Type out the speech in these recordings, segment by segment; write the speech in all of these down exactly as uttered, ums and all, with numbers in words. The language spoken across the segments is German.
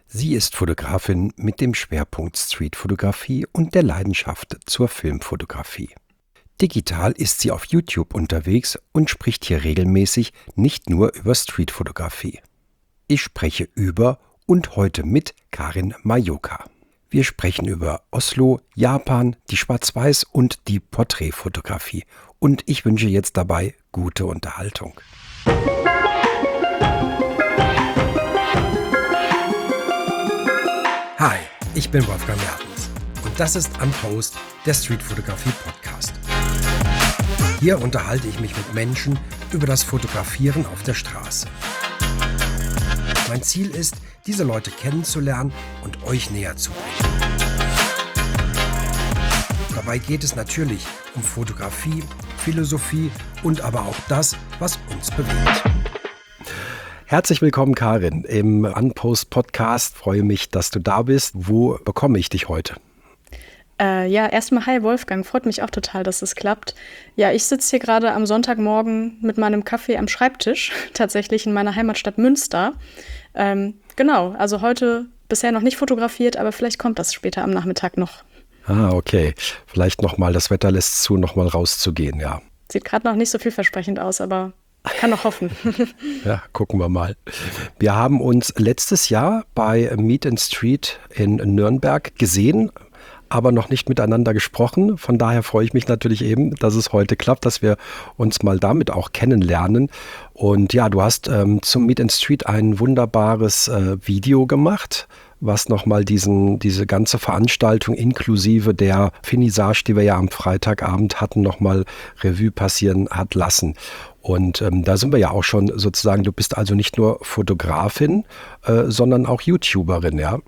Sie ist Fotografin mit dem Schwerpunkt Streetfotografie und der Leidenschaft zur Filmfotografie. Digital ist sie auf YouTube unterwegs und spricht hier regelmäßig nicht nur über Streetfotografie. Ich spreche über und heute mit Karin Majoka. Wir sprechen über Oslo, Japan, die Schwarz-Weiß- und die Porträtfotografie. Und ich wünsche jetzt dabei gute Unterhaltung. Hi, ich bin Wolfgang Mertens und das ist Unpost, der Streetfotografie-Podcast. Hier unterhalte ich mich mit Menschen über das Fotografieren auf der Straße. Mein Ziel ist, diese Leute kennenzulernen und euch näher zu bringen. Dabei geht es natürlich um Fotografie, Philosophie und aber auch das, was uns bewegt. Herzlich willkommen, Karin, im Unpost-Podcast. Freue mich, dass du da bist. Wo bekomme ich dich heute? Äh, ja, erstmal hi Wolfgang, freut mich auch total, dass es klappt. Ja, ich sitze hier gerade am Sonntagmorgen mit meinem Kaffee am Schreibtisch, tatsächlich in meiner Heimatstadt Münster. Ähm, genau, also heute bisher noch nicht fotografiert, aber vielleicht kommt das später am Nachmittag noch. Ah, okay. Vielleicht nochmal, das Wetter lässt zu, nochmal rauszugehen, ja. Sieht gerade noch nicht so vielversprechend aus, aber kann noch hoffen. Ja, gucken wir mal. Wir haben uns letztes Jahr bei Meet and Street in Nürnberg gesehen, aber noch nicht miteinander gesprochen. Von daher freue ich mich natürlich eben, dass es heute klappt, dass wir uns mal damit auch kennenlernen. Und ja, du hast ähm, zum Meet and Street ein wunderbares äh, Video gemacht, was nochmal diesen, diese ganze Veranstaltung inklusive der Finissage, die wir ja am Freitagabend hatten, nochmal Revue passieren hat lassen. Und ähm, da sind wir ja auch schon sozusagen, du bist also nicht nur Fotografin, äh, sondern auch YouTuberin, ja?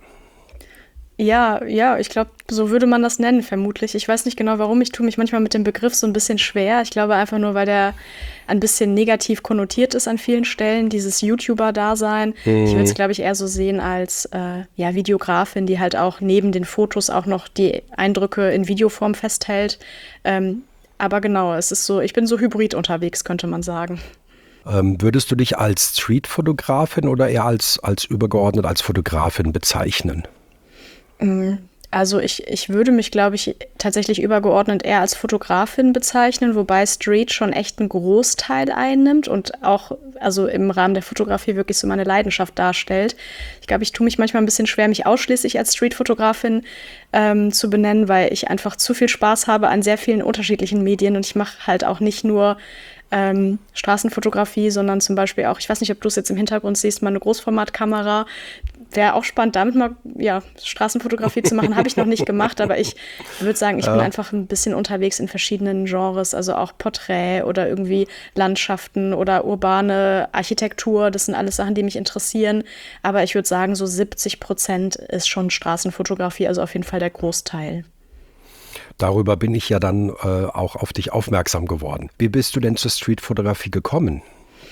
Ja, ja, ich glaube, so würde man das nennen, vermutlich. Ich weiß nicht genau, warum. Ich tue mich manchmal mit dem Begriff so ein bisschen schwer. Ich glaube einfach nur, weil der ein bisschen negativ konnotiert ist an vielen Stellen, dieses YouTuber-Dasein. Mhm. Ich würde es, glaube ich, eher so sehen als äh, ja, Videografin, die halt auch neben den Fotos auch noch die Eindrücke in Videoform festhält. Ähm, aber genau, es ist so, ich bin so hybrid unterwegs, könnte man sagen. Ähm, würdest du dich als Street-Fotografin oder eher als, als übergeordnet als Fotografin bezeichnen? Also ich, ich würde mich, glaube ich, tatsächlich übergeordnet eher als Fotografin bezeichnen, wobei Street schon echt einen Großteil einnimmt und auch also im Rahmen der Fotografie wirklich so meine Leidenschaft darstellt. Ich glaube, ich tue mich manchmal ein bisschen schwer, mich ausschließlich als Street-Fotografin ähm, zu benennen, weil ich einfach zu viel Spaß habe an sehr vielen unterschiedlichen Medien und ich mache halt auch nicht nur Ähm, Straßenfotografie, sondern zum Beispiel auch, ich weiß nicht, ob du es jetzt im Hintergrund siehst, mal eine Großformatkamera. Wäre auch spannend, damit mal ja, Straßenfotografie zu machen, habe ich noch nicht gemacht, aber ich würde sagen, ich ja. bin einfach ein bisschen unterwegs in verschiedenen Genres, also auch Porträt oder irgendwie Landschaften oder urbane Architektur, das sind alles Sachen, die mich interessieren, aber ich würde sagen, so siebzig Prozent ist schon Straßenfotografie, also auf jeden Fall der Großteil. Darüber bin ich ja dann äh, auch auf dich aufmerksam geworden. Wie bist du denn zur Streetfotografie gekommen?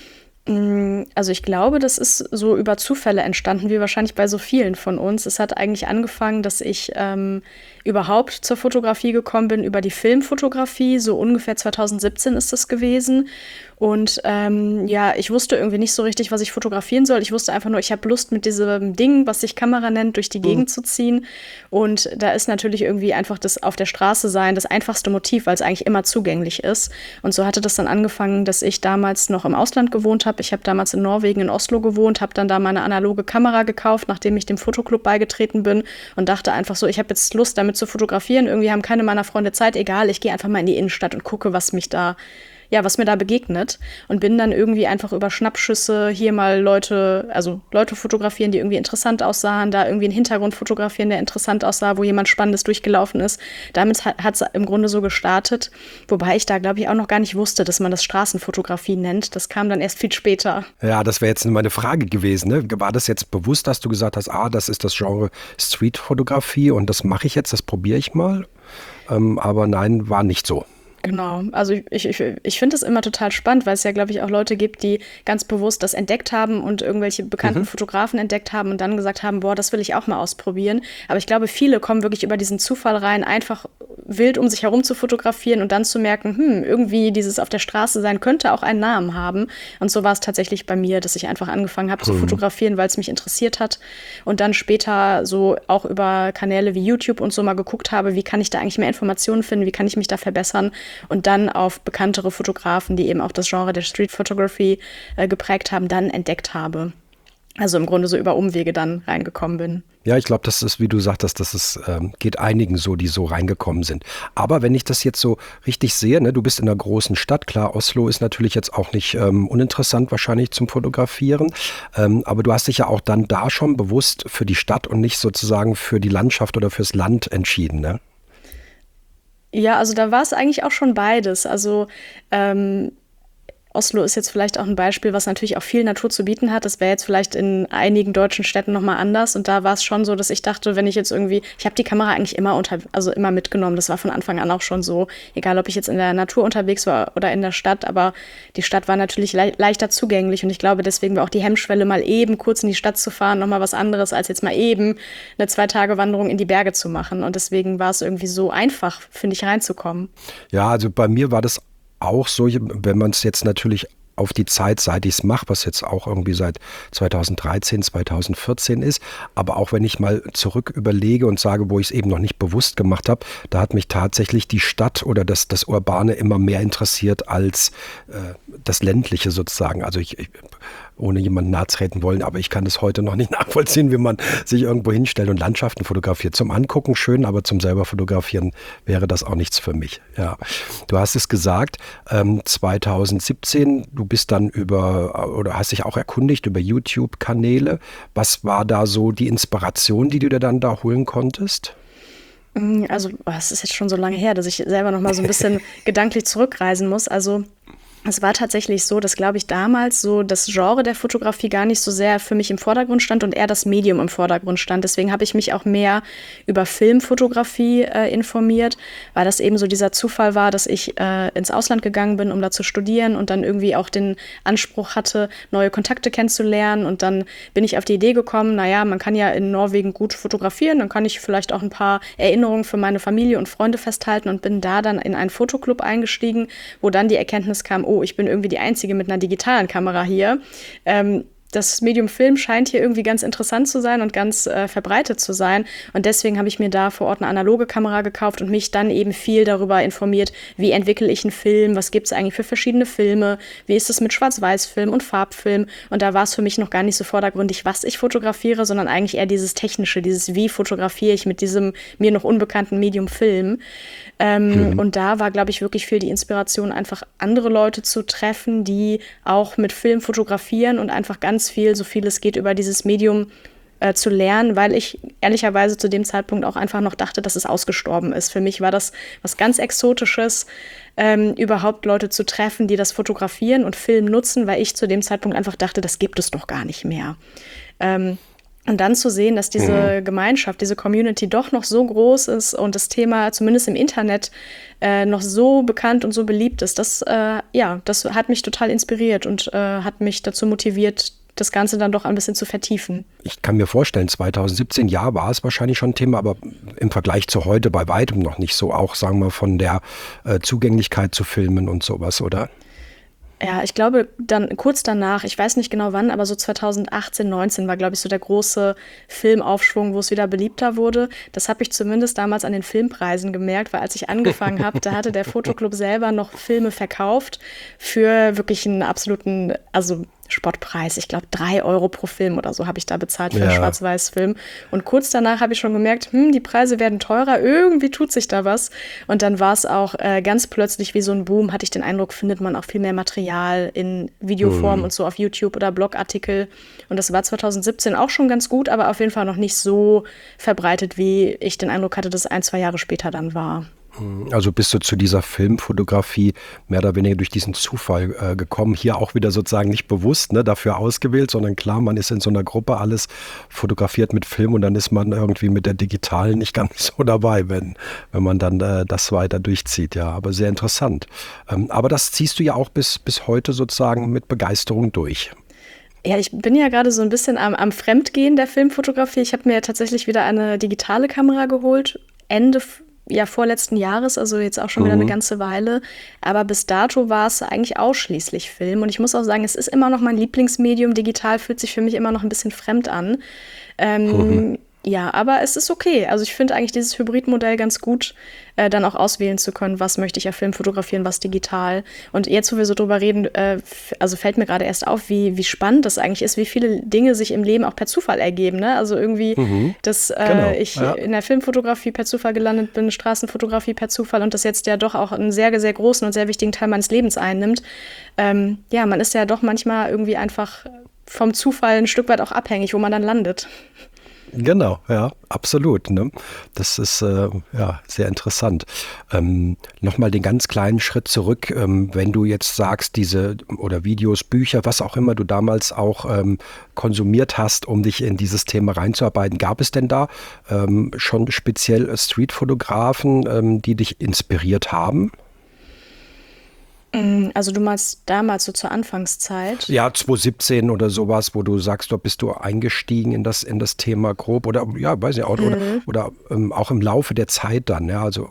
Also ich glaube, das ist so über Zufälle entstanden, wie wahrscheinlich bei so vielen von uns. Es hat eigentlich angefangen, dass ich ähm, überhaupt zur Fotografie gekommen bin, über die Filmfotografie. So ungefähr zwanzig siebzehn ist das gewesen. Und ähm, ja, ich wusste irgendwie nicht so richtig, was ich fotografieren soll. Ich wusste einfach nur, ich habe Lust, mit diesem Ding, was sich Kamera nennt, durch die Gegend mhm. zu ziehen. Und da ist natürlich irgendwie einfach das auf der Straße sein das einfachste Motiv, weil es eigentlich immer zugänglich ist. Und so hatte das dann angefangen, dass ich damals noch im Ausland gewohnt habe. Ich habe damals in Norwegen, in Oslo gewohnt, habe dann da meine analoge Kamera gekauft, nachdem ich dem Fotoclub beigetreten bin und dachte einfach so, ich habe jetzt Lust, damit zu fotografieren. Irgendwie haben keine meiner Freunde Zeit, egal, ich gehe einfach mal in die Innenstadt und gucke, was mich da ja, was mir da begegnet und bin dann irgendwie einfach über Schnappschüsse hier mal Leute, also Leute fotografieren, die irgendwie interessant aussahen, da irgendwie einen Hintergrund fotografieren, der interessant aussah, wo jemand Spannendes durchgelaufen ist. Damit hat es im Grunde so gestartet, wobei ich da, glaube ich, auch noch gar nicht wusste, dass man das Straßenfotografie nennt. Das kam dann erst viel später. Ja, das wäre jetzt meine Frage gewesen. Ne? War das jetzt bewusst, dass du gesagt hast, ah, das ist das Genre Streetfotografie und das mache ich jetzt, das probiere ich mal? Ähm, aber nein, war nicht so. Genau, also ich, ich, ich finde es immer total spannend, weil es ja, glaube ich, auch Leute gibt, die ganz bewusst das entdeckt haben und irgendwelche bekannten mhm. Fotografen entdeckt haben und dann gesagt haben, boah, das will ich auch mal ausprobieren. Aber ich glaube, viele kommen wirklich über diesen Zufall rein, einfach wild um sich herum zu fotografieren und dann zu merken, hm, irgendwie dieses auf der Straße sein könnte auch einen Namen haben. Und so war es tatsächlich bei mir, dass ich einfach angefangen habe zu Mhm. fotografieren, weil es mich interessiert hat. Und dann später so auch über Kanäle wie YouTube und so mal geguckt habe, wie kann ich da eigentlich mehr Informationen finden, wie kann ich mich da verbessern. Und dann auf bekanntere Fotografen, die eben auch das Genre der Street Photography äh, geprägt haben, dann entdeckt habe. Also im Grunde so über Umwege dann reingekommen bin. Ja, ich glaube, das ist, wie du sagtest, das ist, ähm, geht einigen so, die so reingekommen sind. Aber wenn ich das jetzt so richtig sehe, ne, du bist in einer großen Stadt, klar, Oslo ist natürlich jetzt auch nicht ähm, uninteressant wahrscheinlich zum Fotografieren, ähm, aber du hast dich ja auch dann da schon bewusst für die Stadt und nicht sozusagen für die Landschaft oder fürs Land entschieden, ne? Ja, also da war es eigentlich auch schon beides. Also ähm, Oslo ist jetzt vielleicht auch ein Beispiel, was natürlich auch viel Natur zu bieten hat. Das wäre jetzt vielleicht in einigen deutschen Städten nochmal anders. Und da war es schon so, dass ich dachte, wenn ich jetzt irgendwie, ich habe die Kamera eigentlich immer unter, also immer mitgenommen. Das war von Anfang an auch schon so, egal ob ich jetzt in der Natur unterwegs war oder in der Stadt. Aber die Stadt war natürlich le- leichter zugänglich. Und ich glaube, deswegen war auch die Hemmschwelle, mal eben kurz in die Stadt zu fahren, nochmal was anderes, als jetzt mal eben eine Zwei-Tage-Wanderung in die Berge zu machen. Und deswegen war es irgendwie so einfach, finde ich, reinzukommen. Ja, also bei mir war das auch so, wenn man es jetzt natürlich auf die Zeit, seit ich es mache, was jetzt auch irgendwie seit zweitausenddreizehn, zweitausendvierzehn ist, aber auch wenn ich mal zurück überlege und sage, wo ich es eben noch nicht bewusst gemacht habe, da hat mich tatsächlich die Stadt oder das, das Urbane immer mehr interessiert als äh, das Ländliche sozusagen. Also ich, ich ohne jemanden nahe treten wollen, aber ich kann das heute noch nicht nachvollziehen, wie man sich irgendwo hinstellt und Landschaften fotografiert. Zum Angucken schön, aber zum selber fotografieren wäre das auch nichts für mich. Ja, du hast es gesagt, ähm, zweitausendsiebzehn, du bist dann über, oder hast dich auch erkundigt über YouTube-Kanäle. Was war da so die Inspiration, die du dir dann da holen konntest? Also, oh, es ist jetzt schon so lange her, dass ich selber noch mal so ein bisschen gedanklich zurückreisen muss. Also es war tatsächlich so, dass, glaube ich, damals so das Genre der Fotografie gar nicht so sehr für mich im Vordergrund stand und eher das Medium im Vordergrund stand. Deswegen habe ich mich auch mehr über Filmfotografie äh, informiert, weil das eben so dieser Zufall war, dass ich äh, ins Ausland gegangen bin, um da zu studieren und dann irgendwie auch den Anspruch hatte, neue Kontakte kennenzulernen. Und dann bin ich auf die Idee gekommen, naja, man kann ja in Norwegen gut fotografieren, dann kann ich vielleicht auch ein paar Erinnerungen für meine Familie und Freunde festhalten und bin da dann in einen Fotoclub eingestiegen, wo dann die Erkenntnis kam, oh, ich bin irgendwie die Einzige mit einer digitalen Kamera hier. Ähm, das Medium Film scheint hier irgendwie ganz interessant zu sein und ganz äh, verbreitet zu sein. Und deswegen habe ich mir da vor Ort eine analoge Kamera gekauft und mich dann eben viel darüber informiert, wie entwickle ich einen Film, was gibt es eigentlich für verschiedene Filme, wie ist es mit Schwarz-Weiß-Film und Farbfilm. Und da war es für mich noch gar nicht so vordergründig, was ich fotografiere, sondern eigentlich eher dieses Technische, dieses wie fotografiere ich mit diesem mir noch unbekannten Medium Film. Ähm, mhm. Und da war, glaube ich, wirklich viel die Inspiration, einfach andere Leute zu treffen, die auch mit Film fotografieren und einfach ganz viel, so viel es geht, über dieses Medium äh, zu lernen, weil ich ehrlicherweise zu dem Zeitpunkt auch einfach noch dachte, dass es ausgestorben ist. Für mich war das was ganz Exotisches, ähm, überhaupt Leute zu treffen, die das fotografieren und Film nutzen, weil ich zu dem Zeitpunkt einfach dachte, das gibt es doch gar nicht mehr. Ähm, Und dann zu sehen, dass diese mhm. Gemeinschaft, diese Community doch noch so groß ist und das Thema zumindest im Internet äh, noch so bekannt und so beliebt ist, das, äh, ja, das hat mich total inspiriert und äh, hat mich dazu motiviert, das Ganze dann doch ein bisschen zu vertiefen. Ich kann mir vorstellen, zweitausendsiebzehn, ja, war es wahrscheinlich schon ein Thema, aber im Vergleich zu heute bei weitem noch nicht so, auch, sagen wir, von der äh, Zugänglichkeit zu Filmen und sowas, oder? Ja, ich glaube, dann kurz danach, ich weiß nicht genau wann, aber so zweitausendachtzehn, neunzehn war, glaube ich, so der große Filmaufschwung, wo es wieder beliebter wurde. Das habe ich zumindest damals an den Filmpreisen gemerkt, weil als ich angefangen habe, da hatte der Fotoclub selber noch Filme verkauft für wirklich einen absoluten, also Spottpreis. Ich glaube, drei Euro pro Film oder so habe ich da bezahlt für ja. einen Schwarz-Weiß-Film. Und kurz danach habe ich schon gemerkt, hm, die Preise werden teurer, irgendwie tut sich da was. Und dann war es auch äh, ganz plötzlich wie so ein Boom, hatte ich den Eindruck, findet man auch viel mehr Material in Videoform mhm. und so auf YouTube oder Blogartikel. Und das war zweitausendsiebzehn auch schon ganz gut, aber auf jeden Fall noch nicht so verbreitet, wie ich den Eindruck hatte, dass es ein, zwei Jahre später dann war. Also bist du zu dieser Filmfotografie mehr oder weniger durch diesen Zufall äh, gekommen, hier auch wieder sozusagen nicht bewusst, ne, dafür ausgewählt, sondern klar, man ist in so einer Gruppe, alles fotografiert mit Film und dann ist man irgendwie mit der digitalen nicht ganz so dabei, wenn, wenn man dann äh, das weiter durchzieht, ja, aber sehr interessant. Ähm, aber das ziehst du ja auch bis, bis heute sozusagen mit Begeisterung durch. Ja, ich bin ja gerade so ein bisschen am, am Fremdgehen der Filmfotografie. Ich habe mir tatsächlich wieder eine digitale Kamera geholt, Ende ja vorletzten Jahres, also jetzt auch schon wieder Mhm. eine ganze Weile. Aber bis dato war es eigentlich ausschließlich Film. Und ich muss auch sagen, es ist immer noch mein Lieblingsmedium. Digital fühlt sich für mich immer noch ein bisschen fremd an. Mhm. Ähm, ja, aber es ist okay. Also ich finde eigentlich dieses Hybridmodell ganz gut, äh, dann auch auswählen zu können, was möchte ich ja Film fotografieren, was digital. Und jetzt, wo wir so drüber reden, äh, f- also fällt mir gerade erst auf, wie, wie spannend das eigentlich ist, wie viele Dinge sich im Leben auch per Zufall ergeben. Ne? Also irgendwie, Mhm. dass Genau, äh, ich ja. in der Filmfotografie per Zufall gelandet bin, Straßenfotografie per Zufall und das jetzt ja doch auch einen sehr, sehr großen und sehr wichtigen Teil meines Lebens einnimmt. Ähm, ja, man ist ja doch manchmal irgendwie einfach vom Zufall ein Stück weit auch abhängig, wo man dann landet. Genau, ja, absolut. Ne? Das ist äh, ja sehr interessant. Ähm, Nochmal den ganz kleinen Schritt zurück, ähm, wenn du jetzt sagst, diese oder Videos, Bücher, was auch immer du damals auch ähm, konsumiert hast, um dich in dieses Thema reinzuarbeiten, gab es denn da ähm, schon speziell Streetfotografen, ähm, die dich inspiriert haben? Mm, Also du meinst damals so zur Anfangszeit? Ja, zwanzig siebzehn oder sowas, wo du sagst, da bist du eingestiegen in das, in das Thema grob oder ja, weiß nicht, oder, oder, oder ähm, auch im Laufe der Zeit dann, ja, also.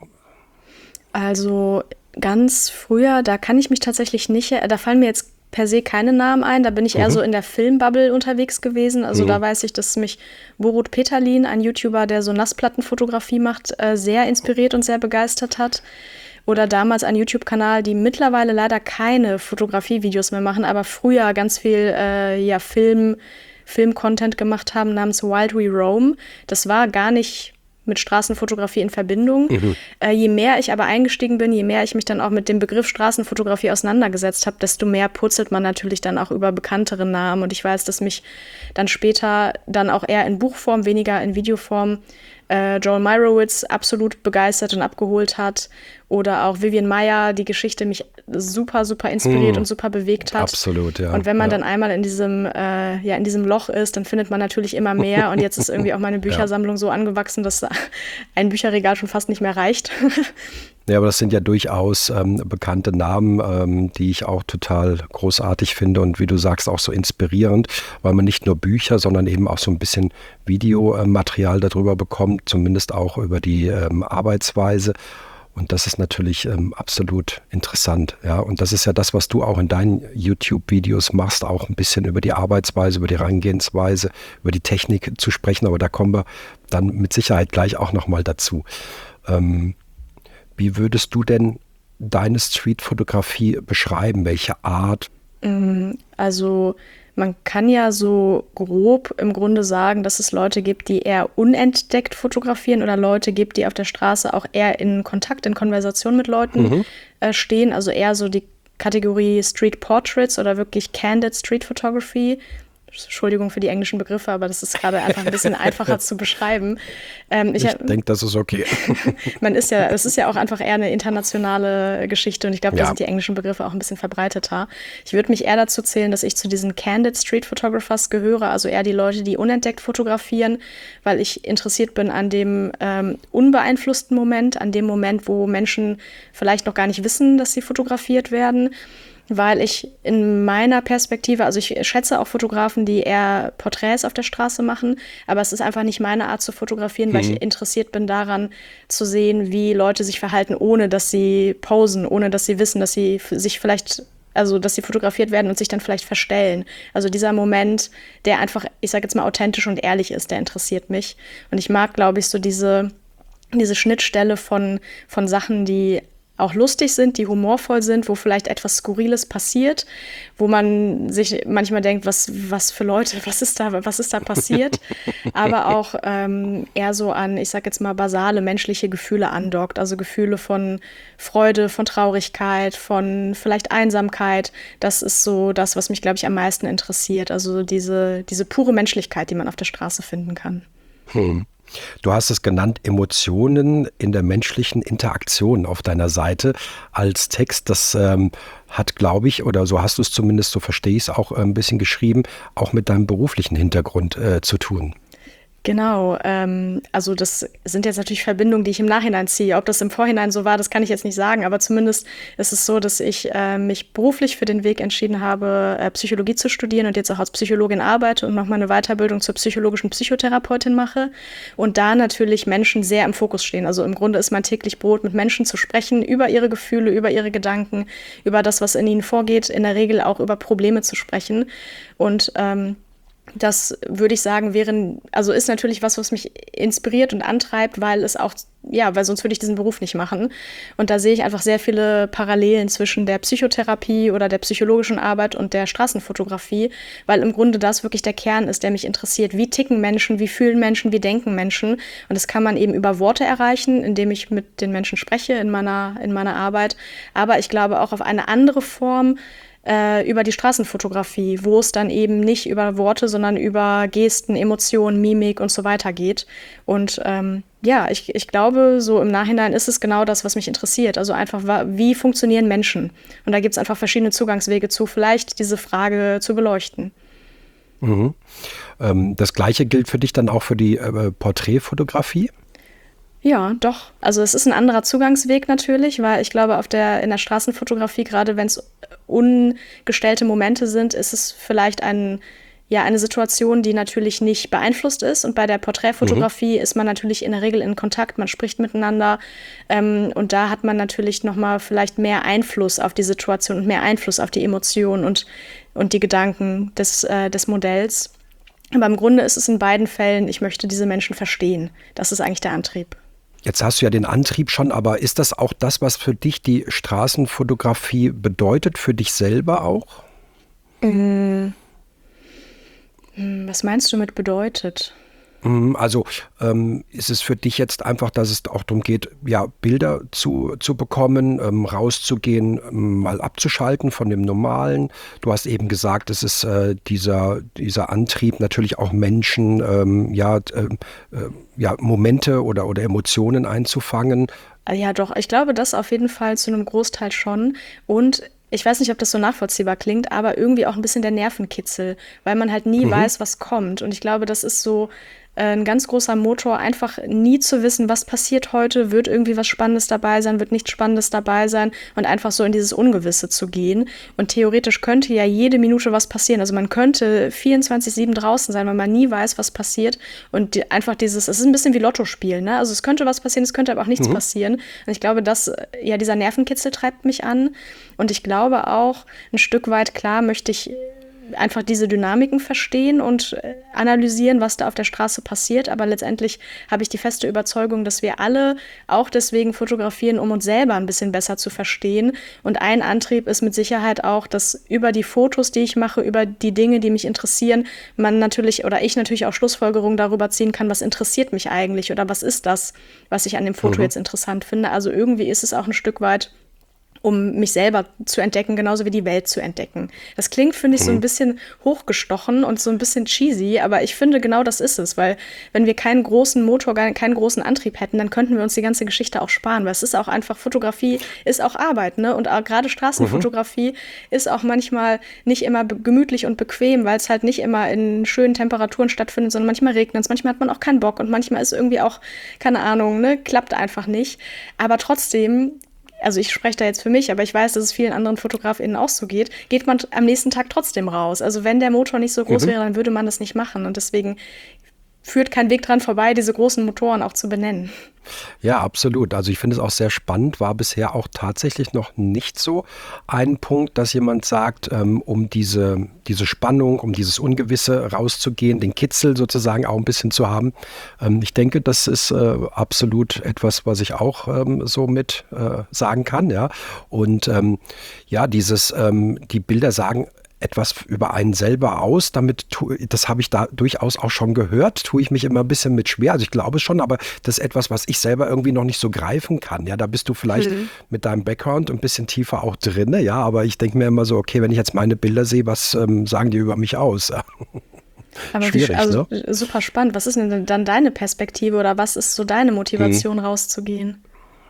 Also ganz früher, da kann ich mich tatsächlich nicht, er- da fallen mir jetzt per se keine Namen ein. Da bin ich eher Mhm. so in der Filmbubble unterwegs gewesen. Also Mhm. da weiß ich, dass mich Borut Peterlin, ein YouTuber, der so Nassplattenfotografie macht, äh, sehr inspiriert und sehr begeistert hat. Oder damals ein YouTube-Kanal, die mittlerweile leider keine Fotografie-Videos mehr machen, aber früher ganz viel äh, ja, Film, Film-Content gemacht haben, namens Wild We Roam. Das war gar nicht mit Straßenfotografie in Verbindung. Mhm. Äh, je mehr ich aber eingestiegen bin, je mehr ich mich dann auch mit dem Begriff Straßenfotografie auseinandergesetzt habe, desto mehr purzelt man natürlich dann auch über bekanntere Namen. Und ich weiß, dass mich dann später dann auch eher in Buchform, weniger in Videoform äh, Joel Meyerowitz absolut begeistert und abgeholt hat. Oder auch Vivian Maier, die Geschichte mich super, super inspiriert Mhm. und super bewegt hat. Absolut, ja. Und wenn man Ja. dann einmal in diesem, äh, ja, in diesem Loch ist, dann findet man natürlich immer mehr. Und jetzt ist irgendwie auch meine Büchersammlung so angewachsen, dass ein Bücherregal schon fast nicht mehr reicht. Ja, aber das sind ja durchaus ähm, bekannte Namen, ähm, die ich auch total großartig finde und wie du sagst, auch so inspirierend, weil man nicht nur Bücher, sondern eben auch so ein bisschen Videomaterial darüber bekommt, zumindest auch über die ähm, Arbeitsweise. Und das ist natürlich ähm, absolut interessant. Ja, und das ist ja das, was du auch in deinen YouTube-Videos machst, auch ein bisschen über die Arbeitsweise, über die Herangehensweise, über die Technik zu sprechen. Aber da kommen wir dann mit Sicherheit gleich auch nochmal dazu. Ähm, Wie würdest du denn deine Streetfotografie beschreiben? Welche Art? Also man kann ja so grob im Grunde sagen, dass es Leute gibt, die eher unentdeckt fotografieren oder Leute gibt, die auf der Straße auch eher in Kontakt, in Konversation mit Leuten Mhm. äh, stehen. Also eher so die Kategorie Street Portraits oder wirklich Candid Street Photography. Entschuldigung für die englischen Begriffe, aber das ist gerade einfach ein bisschen einfacher zu beschreiben. Ähm, ich Ich hab- denke, das ist okay. Man ist ja, es ist ja auch einfach eher eine internationale Geschichte und ich glaube, da Ja. sind die englischen Begriffe auch ein bisschen verbreiteter. Ich würde mich eher dazu zählen, dass ich zu diesen Candid Street Photographers gehöre, also eher die Leute, die unentdeckt fotografieren, weil ich interessiert bin an dem ähm, unbeeinflussten Moment, an dem Moment, wo Menschen vielleicht noch gar nicht wissen, dass sie fotografiert werden. Weil ich in meiner Perspektive, also ich schätze auch Fotografen, die eher Porträts auf der Straße machen, aber es ist einfach nicht meine Art zu fotografieren, weil ich interessiert bin daran zu sehen, wie Leute sich verhalten, ohne dass sie posen, ohne dass sie wissen, dass sie f- sich vielleicht, also dass sie fotografiert werden und sich dann vielleicht verstellen. Also dieser Moment, der einfach, ich sage jetzt mal, authentisch und ehrlich ist, der interessiert mich. Und ich mag, glaube ich, so diese, diese Schnittstelle von, von Sachen, die auch lustig sind, die humorvoll sind, wo vielleicht etwas Skurriles passiert, wo man sich manchmal denkt, was, was für Leute, was ist da, was ist da passiert, aber auch ähm, eher so an, ich sag jetzt mal, basale menschliche Gefühle andockt, also Gefühle von Freude, von Traurigkeit, von vielleicht Einsamkeit. Das ist so das, was mich, glaube ich, am meisten interessiert, also diese, diese pure Menschlichkeit, die man auf der Straße finden kann. Hm. Du hast es genannt, Emotionen in der menschlichen Interaktion auf deiner Seite als Text. Das ähm, hat, glaube ich, oder so hast du es zumindest, so verstehe ich es auch äh, ein bisschen geschrieben, auch mit deinem beruflichen Hintergrund äh, zu tun. Genau, ähm, also das sind jetzt natürlich Verbindungen, die ich im Nachhinein ziehe. Ob das im Vorhinein so war, das kann ich jetzt nicht sagen, aber zumindest ist es so, dass ich äh, mich beruflich für den Weg entschieden habe, äh, Psychologie zu studieren und jetzt auch als Psychologin arbeite und noch mal eine Weiterbildung zur psychologischen Psychotherapeutin mache und da natürlich Menschen sehr im Fokus stehen. Also im Grunde ist mein täglich Brot, mit Menschen zu sprechen, über ihre Gefühle, über ihre Gedanken, über das, was in ihnen vorgeht, in der Regel auch über Probleme zu sprechen und ähm, das würde ich sagen, wäre, also ist natürlich was, was mich inspiriert und antreibt, weil es auch, ja, weil sonst würde ich diesen Beruf nicht machen. Und da sehe ich einfach sehr viele Parallelen zwischen der Psychotherapie oder der psychologischen Arbeit und der Straßenfotografie, weil im Grunde das wirklich der Kern ist, der mich interessiert. Wie ticken Menschen, wie fühlen Menschen, wie denken Menschen? Und das kann man eben über Worte erreichen, indem ich mit den Menschen spreche in meiner, in meiner Arbeit. Aber ich glaube auch auf eine andere Form, über die Straßenfotografie, wo es dann eben nicht über Worte, sondern über Gesten, Emotionen, Mimik und so weiter geht. Und ähm, ja, ich, ich glaube, so im Nachhinein ist es genau das, was mich interessiert. Also einfach, wie funktionieren Menschen? Und da gibt es einfach verschiedene Zugangswege zu, vielleicht diese Frage zu beleuchten. Mhm. Ähm, das Gleiche gilt für dich dann auch für die äh, Porträtfotografie? Ja, doch. Also es ist ein anderer Zugangsweg natürlich, weil ich glaube, auf der, in der Straßenfotografie, gerade wenn es ungestellte Momente sind, ist es vielleicht ein, ja, eine Situation, die natürlich nicht beeinflusst ist. Und bei der Porträtfotografie mhm. ist man natürlich in der Regel in Kontakt, man spricht miteinander. Ähm, und da hat man natürlich nochmal vielleicht mehr Einfluss auf die Situation und mehr Einfluss auf die Emotionen und, und die Gedanken des, äh, des Modells. Aber im Grunde ist es in beiden Fällen, ich möchte diese Menschen verstehen. Das ist eigentlich der Antrieb. Jetzt hast du ja den Antrieb schon, aber ist das auch das, was für dich die Straßenfotografie bedeutet, für dich selber auch? Mhm. Was meinst du mit bedeutet? Also ähm, ist es für dich jetzt einfach, dass es auch darum geht, ja, Bilder zu, zu bekommen, ähm, rauszugehen, ähm, mal abzuschalten von dem Normalen. Du hast eben gesagt, es ist äh, dieser, dieser Antrieb, natürlich auch Menschen, ähm, ja, äh, äh, ja, Momente oder, oder Emotionen einzufangen. Ja, doch, ich glaube, das auf jeden Fall zu einem Großteil schon. Und ich weiß nicht, ob das so nachvollziehbar klingt, aber irgendwie auch ein bisschen der Nervenkitzel, weil man halt nie mhm. weiß, was kommt. Und ich glaube, das ist so ein ganz großer Motor, einfach nie zu wissen, was passiert heute, wird irgendwie was Spannendes dabei sein, wird nichts Spannendes dabei sein und einfach so in dieses Ungewisse zu gehen. Und theoretisch könnte ja jede Minute was passieren. Also man könnte vierundzwanzig sieben draußen sein, weil man nie weiß, was passiert. Und die, einfach dieses, es ist ein bisschen wie Lotto spielen, ne? Also es könnte was passieren, es könnte aber auch nichts mhm. passieren. Und ich glaube, dass, ja, dieser Nervenkitzel treibt mich an. Und ich glaube auch, ein Stück weit, klar, möchte ich einfach diese Dynamiken verstehen und analysieren, was da auf der Straße passiert. Aber letztendlich habe ich die feste Überzeugung, dass wir alle auch deswegen fotografieren, um uns selber ein bisschen besser zu verstehen. Und ein Antrieb ist mit Sicherheit auch, dass über die Fotos, die ich mache, über die Dinge, die mich interessieren, man natürlich oder ich natürlich auch Schlussfolgerungen darüber ziehen kann, was interessiert mich eigentlich oder was ist das, was ich an dem Foto mhm. jetzt interessant finde. Also irgendwie ist es auch ein Stück weit, um mich selber zu entdecken, genauso wie die Welt zu entdecken. Das klingt, finde ich, so ein bisschen hochgestochen und so ein bisschen cheesy, aber ich finde, genau das ist es, weil wenn wir keinen großen Motor, keinen großen Antrieb hätten, dann könnten wir uns die ganze Geschichte auch sparen, weil es ist auch einfach, Fotografie ist auch Arbeit, ne? Und auch gerade Straßenfotografie mhm. ist auch manchmal nicht immer gemütlich und bequem, weil es halt nicht immer in schönen Temperaturen stattfindet, sondern manchmal regnet es, manchmal hat man auch keinen Bock und manchmal ist irgendwie auch, keine Ahnung, ne? Klappt einfach nicht. Aber trotzdem, also ich spreche da jetzt für mich, aber ich weiß, dass es vielen anderen FotografInnen auch so geht, geht man am nächsten Tag trotzdem raus. Also wenn der Motor nicht so groß mhm. wäre, dann würde man das nicht machen. Und deswegen führt kein Weg dran vorbei, diese großen Motoren auch zu benennen. Ja, absolut. Also ich finde es auch sehr spannend, war bisher auch tatsächlich noch nicht so ein Punkt, dass jemand sagt, ähm, um diese, diese Spannung, um dieses Ungewisse rauszugehen, den Kitzel sozusagen auch ein bisschen zu haben. Ähm, ich denke, das ist äh, absolut etwas, was ich auch ähm, so mit äh, sagen kann. Ja. Und ähm, ja, dieses, ähm, die Bilder sagen etwas über einen selber aus, damit tu, das habe ich da durchaus auch schon gehört, tue ich mich immer ein bisschen mit schwer, also ich glaube schon, aber das ist etwas, was ich selber irgendwie noch nicht so greifen kann, ja, da bist du vielleicht mhm. mit deinem Background ein bisschen tiefer auch drin, ja, aber ich denke mir immer so, okay, wenn ich jetzt meine Bilder sehe, was ähm, sagen die über mich aus? Aber schwierig, wie, also, ne? Super spannend, was ist denn dann deine Perspektive oder was ist so deine Motivation, mhm. rauszugehen?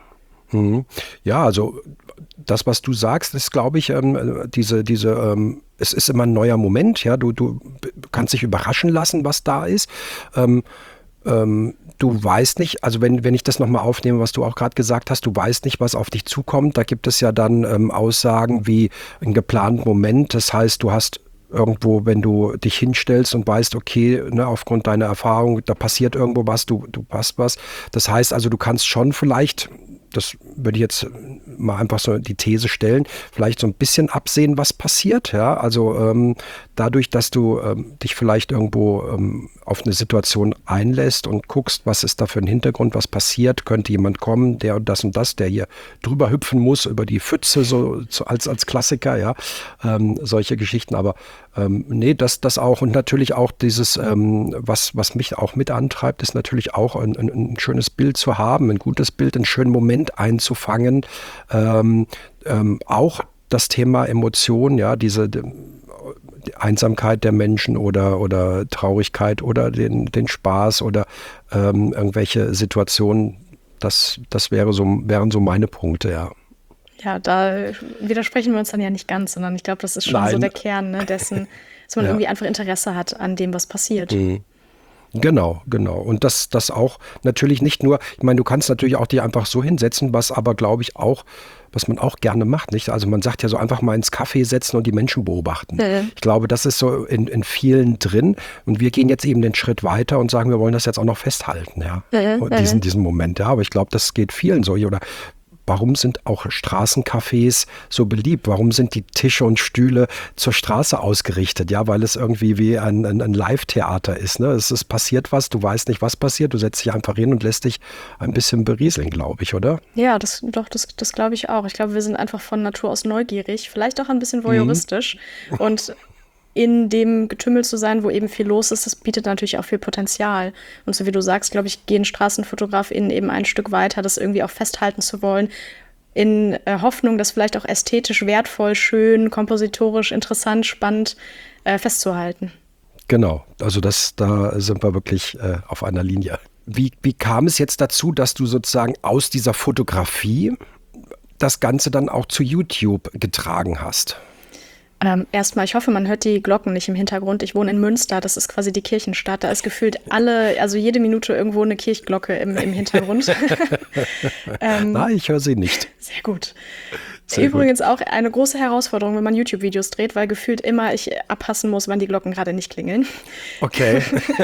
Mhm. Ja, also das, was du sagst, ist, glaube ich, ähm, diese, diese, ähm, es ist immer ein neuer Moment, ja, du, du kannst dich überraschen lassen, was da ist. Ähm, ähm, du weißt nicht, also wenn, wenn ich das nochmal aufnehme, was du auch gerade gesagt hast, du weißt nicht, was auf dich zukommt. Da gibt es ja dann ähm, Aussagen wie einen geplanten Moment. Das heißt, du hast irgendwo, wenn du dich hinstellst und weißt, okay, ne, aufgrund deiner Erfahrung, da passiert irgendwo was, du, du passt was. Das heißt also, du kannst schon vielleicht, das würde ich jetzt mal einfach so die These stellen, vielleicht so ein bisschen absehen, was passiert. Ja? Also ähm, dadurch, dass du ähm, dich vielleicht irgendwo ähm, auf eine Situation einlässt und guckst, was ist da für ein Hintergrund, was passiert, könnte jemand kommen, der und das und das, der hier drüber hüpfen muss, über die Pfütze, so, so als, als Klassiker, ja, ähm, solche Geschichten. Aber ähm, nee, das, das auch und natürlich auch dieses, ähm, was, was mich auch mit antreibt, ist natürlich auch ein, ein, ein schönes Bild zu haben, ein gutes Bild, einen schönen Moment einzufangen. Ähm, ähm, auch das Thema Emotionen, ja, diese die Einsamkeit der Menschen oder, oder Traurigkeit oder den, den Spaß oder ähm, irgendwelche Situationen, das, das wäre so, wären so meine Punkte, ja. Ja, da widersprechen wir uns dann ja nicht ganz, sondern ich glaube, das ist schon Nein. so der Kern, ne, dessen, dass man Ja. irgendwie einfach Interesse hat an dem, was passiert. Mhm. Genau, genau. Und das, das auch natürlich nicht nur, ich meine, du kannst natürlich auch dich einfach so hinsetzen, was aber, glaube ich, auch, was man auch gerne macht, nicht? Also man sagt ja so einfach mal ins Café setzen und die Menschen beobachten. Mhm. Ich glaube, das ist so in, in vielen drin. Und wir gehen jetzt eben den Schritt weiter und sagen, wir wollen das jetzt auch noch festhalten, ja. Mhm. Diesen, diesen Moment, ja. Aber ich glaube, das geht vielen so. Oder warum sind auch Straßencafés so beliebt? Warum sind die Tische und Stühle zur Straße ausgerichtet? Ja, weil es irgendwie wie ein, ein, ein Live-Theater ist. Ne? Es ist passiert was, du weißt nicht, was passiert. Du setzt dich einfach hin und lässt dich ein bisschen berieseln, glaube ich, oder? Ja, das, doch, das, das glaube ich auch. Ich glaube, wir sind einfach von Natur aus neugierig, vielleicht auch ein bisschen voyeuristisch. Mhm. Und in dem Getümmel zu sein, wo eben viel los ist, das bietet natürlich auch viel Potenzial. Und so wie du sagst, glaube ich, gehen StraßenfotografInnen eben ein Stück weiter, das irgendwie auch festhalten zu wollen, in äh, Hoffnung, das vielleicht auch ästhetisch wertvoll, schön, kompositorisch, interessant, spannend äh, festzuhalten. Genau, also das, da sind wir wirklich äh, auf einer Linie. Wie, wie kam es jetzt dazu, dass du sozusagen aus dieser Fotografie das Ganze dann auch zu YouTube getragen hast? Ähm, erstmal, ich hoffe, man hört die Glocken nicht im Hintergrund. Ich wohne in Münster, das ist quasi die Kirchenstadt. Da ist gefühlt alle, also jede Minute irgendwo eine Kirchglocke im, im Hintergrund. ähm, Nein, ich höre sie nicht. Sehr gut. Sehr Übrigens gut. Auch eine große Herausforderung, wenn man YouTube-Videos dreht, weil gefühlt immer ich abpassen muss, wann die Glocken gerade nicht klingeln. Okay.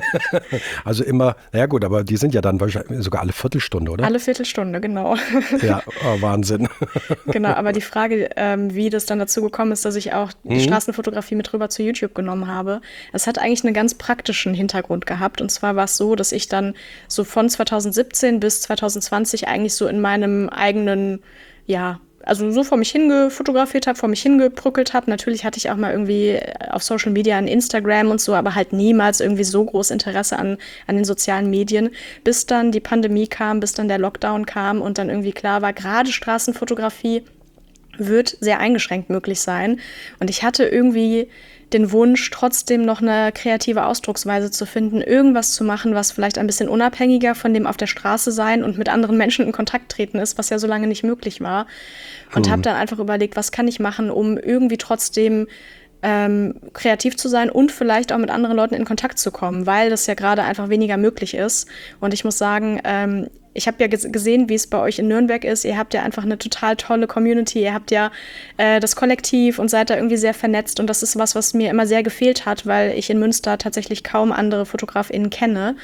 Also immer, naja gut, aber die sind ja dann wahrscheinlich sogar alle Viertelstunde, oder? Alle Viertelstunde, genau. Ja, oh, Wahnsinn. Genau, aber die Frage, ähm, wie das dann dazu gekommen ist, dass ich auch die mhm. Straßenfotografie mit rüber zu YouTube genommen habe, das hat eigentlich einen ganz praktischen Hintergrund gehabt. Und zwar war es so, dass ich dann so von zweitausendsiebzehn bis zweitausendzwanzig eigentlich so in meinem eigenen, ja, also so vor mich hingefotografiert habe, vor mich hingebrückelt habe. Natürlich hatte ich auch mal irgendwie auf Social Media, an Instagram und so, aber halt niemals irgendwie so groß Interesse an, an den sozialen Medien, bis dann die Pandemie kam, bis dann der Lockdown kam und dann irgendwie klar war, gerade Straßenfotografie wird sehr eingeschränkt möglich sein. Und ich hatte irgendwie den Wunsch, trotzdem noch eine kreative Ausdrucksweise zu finden, irgendwas zu machen, was vielleicht ein bisschen unabhängiger von dem auf der Straße sein und mit anderen Menschen in Kontakt treten ist, was ja so lange nicht möglich war. Und hm. habe dann einfach überlegt, was kann ich machen, um irgendwie trotzdem ähm, kreativ zu sein und vielleicht auch mit anderen Leuten in Kontakt zu kommen, weil das ja gerade einfach weniger möglich ist. Und ich muss sagen, ähm, ich habe ja gesehen, wie es bei euch in Nürnberg ist. Ihr habt ja einfach eine total tolle Community. Ihr habt ja äh, das Kollektiv und seid da irgendwie sehr vernetzt. Und das ist was, was mir immer sehr gefehlt hat, weil ich in Münster tatsächlich kaum andere FotografInnen kenne.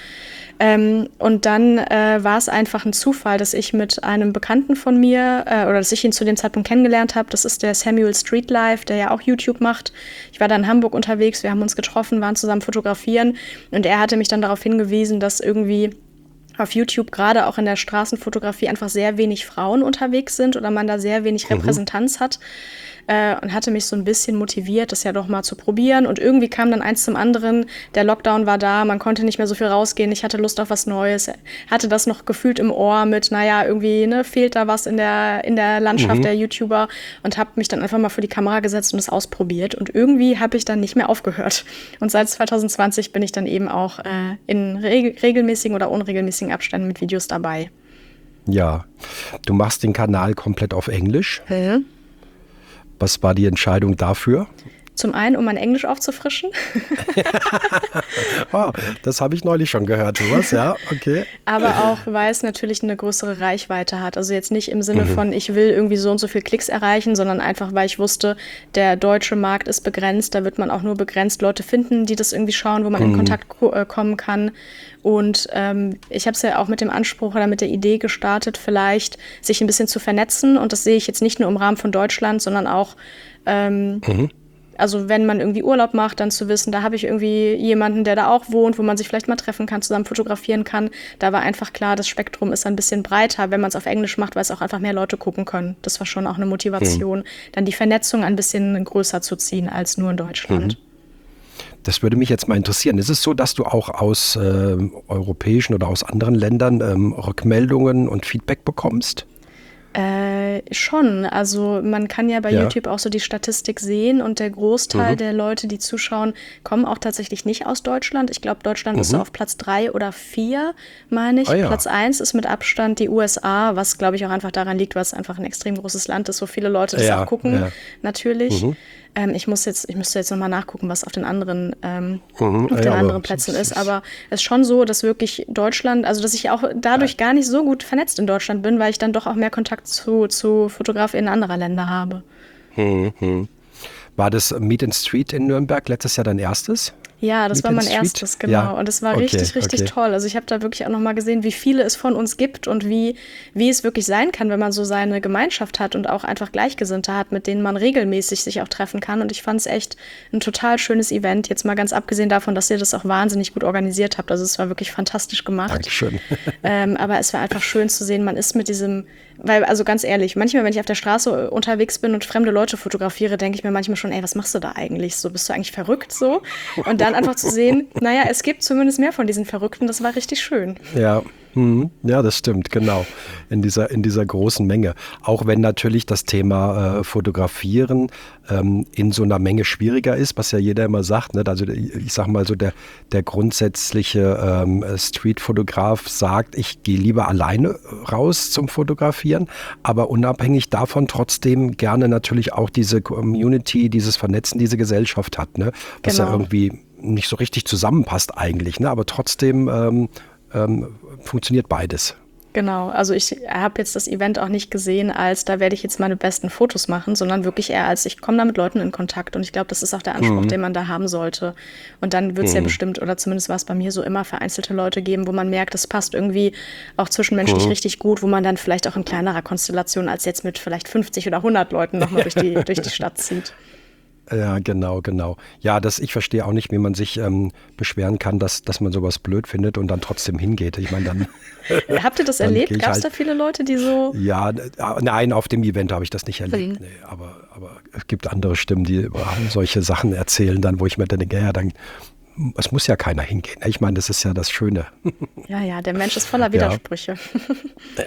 Ähm, und dann äh, war es einfach ein Zufall, dass ich mit einem Bekannten von mir, äh, oder dass ich ihn zu dem Zeitpunkt kennengelernt habe. Das ist der Samuel Streetlife, der ja auch YouTube macht. Ich war da in Hamburg unterwegs. Wir haben uns getroffen, waren zusammen fotografieren. Und er hatte mich dann darauf hingewiesen, dass irgendwie auf YouTube gerade auch in der Straßenfotografie einfach sehr wenig Frauen unterwegs sind oder man da sehr wenig Repräsentanz mhm. hat. Äh, und hatte mich so ein bisschen motiviert, das ja doch mal zu probieren. Und irgendwie kam dann eins zum anderen. Der Lockdown war da, man konnte nicht mehr so viel rausgehen. Ich hatte Lust auf was Neues. Hatte das noch gefühlt im Ohr mit, naja, irgendwie ne, fehlt da was in der, in der Landschaft mhm. der YouTuber. Und habe mich dann einfach mal vor die Kamera gesetzt und es ausprobiert. Und irgendwie habe ich dann nicht mehr aufgehört. Und seit zwanzig zwanzig bin ich dann eben auch äh, in reg- regelmäßigen oder unregelmäßigen Abständen mit Videos dabei. Ja, du machst den Kanal komplett auf Englisch. Mhm. Was war die Entscheidung dafür? Zum einen, um mein Englisch aufzufrischen. Oh, das habe ich neulich schon gehört, sowas, ja, okay. Aber auch, weil es natürlich eine größere Reichweite hat. Also jetzt nicht im Sinne mhm. von, ich will irgendwie so und so viel Klicks erreichen, sondern einfach, weil ich wusste, der deutsche Markt ist begrenzt. Da wird man auch nur begrenzt Leute finden, die das irgendwie schauen, wo man mhm. in Kontakt ko- äh, kommen kann. Und ähm, ich habe es ja auch mit dem Anspruch oder mit der Idee gestartet, vielleicht sich ein bisschen zu vernetzen. Und das sehe ich jetzt nicht nur im Rahmen von Deutschland, sondern auch ähm, mhm. Also wenn man irgendwie Urlaub macht, dann zu wissen, da habe ich irgendwie jemanden, der da auch wohnt, wo man sich vielleicht mal treffen kann, zusammen fotografieren kann. Da war einfach klar, das Spektrum ist ein bisschen breiter, wenn man es auf Englisch macht, weil es auch einfach mehr Leute gucken können. Das war schon auch eine Motivation, mhm. dann die Vernetzung ein bisschen größer zu ziehen als nur in Deutschland. Mhm. Das würde mich jetzt mal interessieren. Ist es so, dass du auch aus äh, europäischen oder aus anderen Ländern ähm, Rückmeldungen und Feedback bekommst? Äh, schon. Also man kann ja bei ja. YouTube auch so die Statistik sehen und der Großteil mhm. der Leute, die zuschauen, kommen auch tatsächlich nicht aus Deutschland. Ich glaube, Deutschland mhm. ist so auf Platz drei oder vier, meine ich. Ah, ja. Platz eins ist mit Abstand die U S A, was glaube ich auch einfach daran liegt, weil es einfach ein extrem großes Land ist, wo viele Leute das ja. auch gucken, ja. natürlich. Mhm. Ähm, ich muss jetzt, ich müsste jetzt nochmal nachgucken, was auf den anderen, ähm, mhm, auf den ja, anderen Plätzen ist. Aber es ist schon so, dass wirklich Deutschland, also dass ich auch dadurch ja. gar nicht so gut vernetzt in Deutschland bin, weil ich dann doch auch mehr Kontakt zu, zu FotografInnen anderer Länder habe. Mhm. War das Meet and Street in Nürnberg letztes Jahr dein erstes? Ja, das Meet war mein Street? erstes, genau. Ja. Und es war okay, richtig, richtig okay. toll. Also ich habe da wirklich auch nochmal gesehen, wie viele es von uns gibt und wie, wie es wirklich sein kann, wenn man so seine Gemeinschaft hat und auch einfach Gleichgesinnte hat, mit denen man regelmäßig sich auch treffen kann. Und ich fand es echt ein total schönes Event. Jetzt mal ganz abgesehen davon, dass ihr das auch wahnsinnig gut organisiert habt. Also es war wirklich fantastisch gemacht. Dankeschön. ähm, aber es war einfach schön zu sehen, man ist mit diesem, weil, also ganz ehrlich, manchmal, wenn ich auf der Straße unterwegs bin und fremde Leute fotografiere, denke ich mir manchmal schon, ey, was machst du da eigentlich? So, bist du eigentlich verrückt so? Und dann einfach zu sehen, naja, es gibt zumindest mehr von diesen Verrückten, das war richtig schön. Ja, hm, ja, das stimmt, genau. In dieser, in dieser großen Menge. Auch wenn natürlich das Thema äh, Fotografieren ähm, in so einer Menge schwieriger ist, was ja jeder immer sagt. Ne? Also ich sag mal so, der, der grundsätzliche ähm, Streetfotograf sagt, ich gehe lieber alleine raus zum Fotografieren, aber unabhängig davon trotzdem gerne natürlich auch diese Community, dieses Vernetzen, diese Gesellschaft hat, ne? Was genau. ja irgendwie nicht so richtig zusammenpasst eigentlich, ne? Aber trotzdem ähm, ähm, funktioniert beides. Genau, also ich habe jetzt das Event auch nicht gesehen als, da werde ich jetzt meine besten Fotos machen, sondern wirklich eher als, ich komme da mit Leuten in Kontakt und ich glaube, das ist auch der Anspruch, mhm. den man da haben sollte. Und dann wird es mhm. ja bestimmt, oder zumindest war es bei mir so, immer vereinzelte Leute geben, wo man merkt, das passt irgendwie auch zwischenmenschlich mhm. richtig gut, wo man dann vielleicht auch in kleinerer Konstellation als jetzt mit vielleicht fünfzig oder hundert Leuten nochmal durch die, durch die Stadt zieht. Ja, genau, genau. Ja, das, ich verstehe auch nicht, wie man sich ähm, beschweren kann, dass, dass man sowas blöd findet und dann trotzdem hingeht. Ich meine, dann... Habt ihr das erlebt? Gab es halt, da viele Leute, die so... Ja, nein, auf dem Event habe ich das nicht erlebt. Nee, aber, aber es gibt andere Stimmen, die solche Sachen erzählen dann, wo ich mir dann denke, ja, dann... Es muss ja keiner hingehen. Ich meine, das ist ja das Schöne. Ja, ja, der Mensch ist voller Widersprüche. Ja.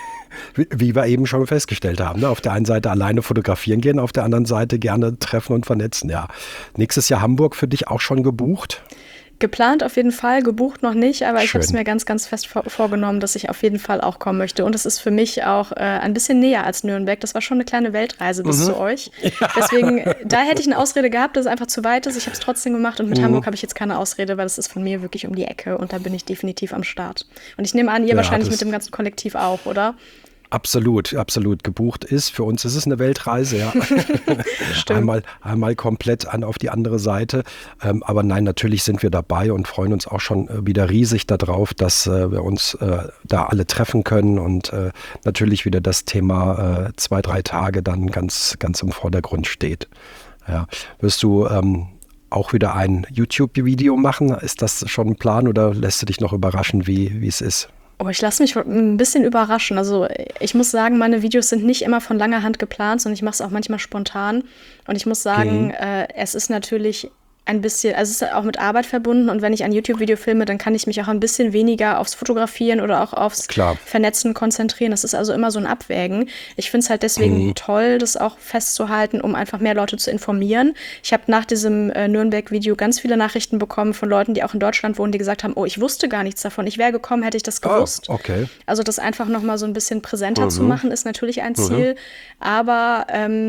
Wie wir eben schon festgestellt haben, ne? Auf der einen Seite alleine fotografieren gehen, auf der anderen Seite gerne treffen und vernetzen. Ja. Nächstes Jahr Hamburg für dich auch schon gebucht? Geplant auf jeden Fall, gebucht noch nicht, aber Schön. Ich habe es mir ganz, ganz fest vor, vorgenommen, dass ich auf jeden Fall auch kommen möchte. Und es ist für mich auch äh, ein bisschen näher als Nürnberg. Das war schon eine kleine Weltreise bis mhm. zu euch. Ja. Deswegen, da hätte ich eine Ausrede gehabt, dass es einfach zu weit ist. Ich habe es trotzdem gemacht und mit mhm. Hamburg habe ich jetzt keine Ausrede, weil es ist von mir wirklich um die Ecke und da bin ich definitiv am Start. Und ich nehme an, ihr ja, wahrscheinlich mit dem ganzen Kollektiv auch, oder? Absolut, absolut gebucht ist. Für uns ist es eine Weltreise, ja. einmal, einmal komplett an, auf die andere Seite. Ähm, aber nein, natürlich sind wir dabei und freuen uns auch schon äh, wieder riesig darauf, dass äh, wir uns äh, da alle treffen können und äh, natürlich wieder das Thema äh, zwei, drei Tage dann ganz, ganz im Vordergrund steht. Ja. Wirst du ähm, auch wieder ein YouTube-Video machen? Ist das schon ein Plan oder lässt du dich noch überraschen, wie, wie es ist? Oh, ich lasse mich ein bisschen überraschen. Also ich muss sagen, meine Videos sind nicht immer von langer Hand geplant, sondern ich mache es auch manchmal spontan. Und ich muss sagen, mhm. äh, es ist natürlich ein bisschen, also es ist auch mit Arbeit verbunden und wenn ich ein YouTube-Video filme, dann kann ich mich auch ein bisschen weniger aufs Fotografieren oder auch aufs Klar. Vernetzen konzentrieren. Das ist also immer so ein Abwägen. Ich finde es halt deswegen mhm. toll, das auch festzuhalten, um einfach mehr Leute zu informieren. Ich habe nach diesem äh, Nürnberg-Video ganz viele Nachrichten bekommen von Leuten, die auch in Deutschland wohnen, die gesagt haben, oh, ich wusste gar nichts davon. Ich wäre gekommen, hätte ich das gewusst. Oh, okay. Also das einfach nochmal so ein bisschen präsenter mhm. zu machen, ist natürlich ein Ziel. Mhm. Aber ähm,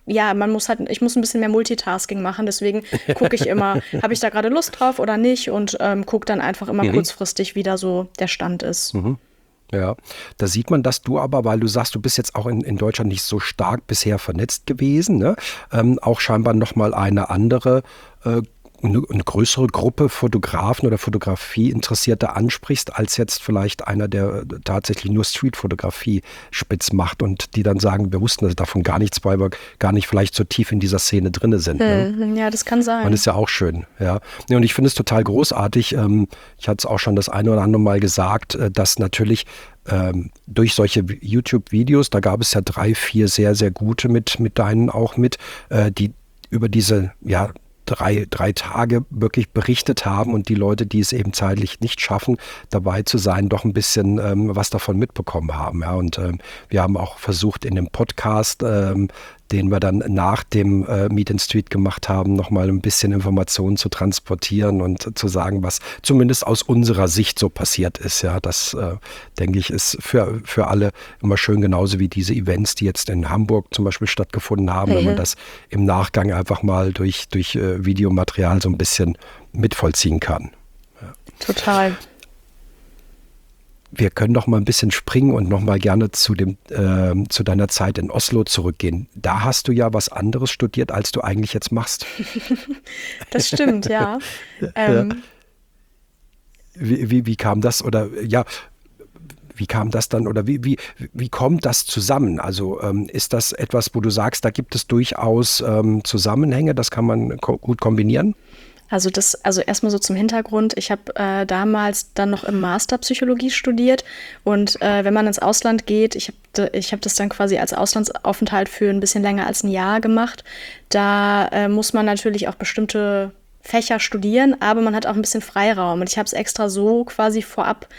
ja, man muss halt, ich muss ein bisschen mehr Multitasking machen, deswegen gucke ich immer, habe ich da gerade Lust drauf oder nicht und ähm, gucke dann einfach immer mhm. kurzfristig, wie da so der Stand ist. Mhm. Ja, da sieht man, dass du aber, weil du sagst, du bist jetzt auch in, in Deutschland nicht so stark bisher vernetzt gewesen, ne? ähm, auch scheinbar nochmal eine andere äh, eine, eine größere Gruppe Fotografen oder Fotografie-Interessierte ansprichst, als jetzt vielleicht einer, der tatsächlich nur Street-Fotografie spitz macht und die dann sagen, wir wussten davon gar nichts, weil wir gar nicht vielleicht so tief in dieser Szene drin sind. Hm, ne? Ja, das kann sein. Und ist ja auch schön, ja. Und ich finde es total großartig. Ähm, ich hatte es auch schon das eine oder andere Mal gesagt, äh, dass natürlich ähm, durch solche YouTube-Videos, da gab es ja drei, vier sehr, sehr gute mit, mit deinen auch mit, äh, die über diese, ja, Drei, drei Tage wirklich berichtet haben und die Leute, die es eben zeitlich nicht schaffen, dabei zu sein, doch ein bisschen ähm, was davon mitbekommen haben. Ja. Und ähm, wir haben auch versucht, in dem Podcast, ähm, den wir dann nach dem äh, Meet and Street gemacht haben, nochmal ein bisschen Informationen zu transportieren und zu sagen, was zumindest aus unserer Sicht so passiert ist. Ja, das, äh, denke ich, ist für, für alle immer schön, genauso wie diese Events, die jetzt in Hamburg zum Beispiel stattgefunden haben, mhm. wenn man das im Nachgang einfach mal durch, durch äh, Videomaterial so ein bisschen mitvollziehen kann. Ja. Total. Wir können noch mal ein bisschen springen und noch mal gerne zu dem äh, zu deiner Zeit in Oslo zurückgehen. Da hast du ja was anderes studiert, als du eigentlich jetzt machst. Das stimmt, ja. ähm. wie, wie, wie kam das oder ja, wie kam das dann oder wie, wie, wie kommt das zusammen? Also ähm, ist das etwas, wo du sagst, da gibt es durchaus ähm, Zusammenhänge, das kann man ko- gut kombinieren? Also das, also erstmal so zum Hintergrund. Ich habe äh, damals dann noch im Master Psychologie studiert und äh, wenn man ins Ausland geht, ich habe ich hab das dann quasi als Auslandsaufenthalt für ein bisschen länger als ein Jahr gemacht. Da äh, muss man natürlich auch bestimmte Fächer studieren, aber man hat auch ein bisschen Freiraum und ich habe es extra so quasi vorab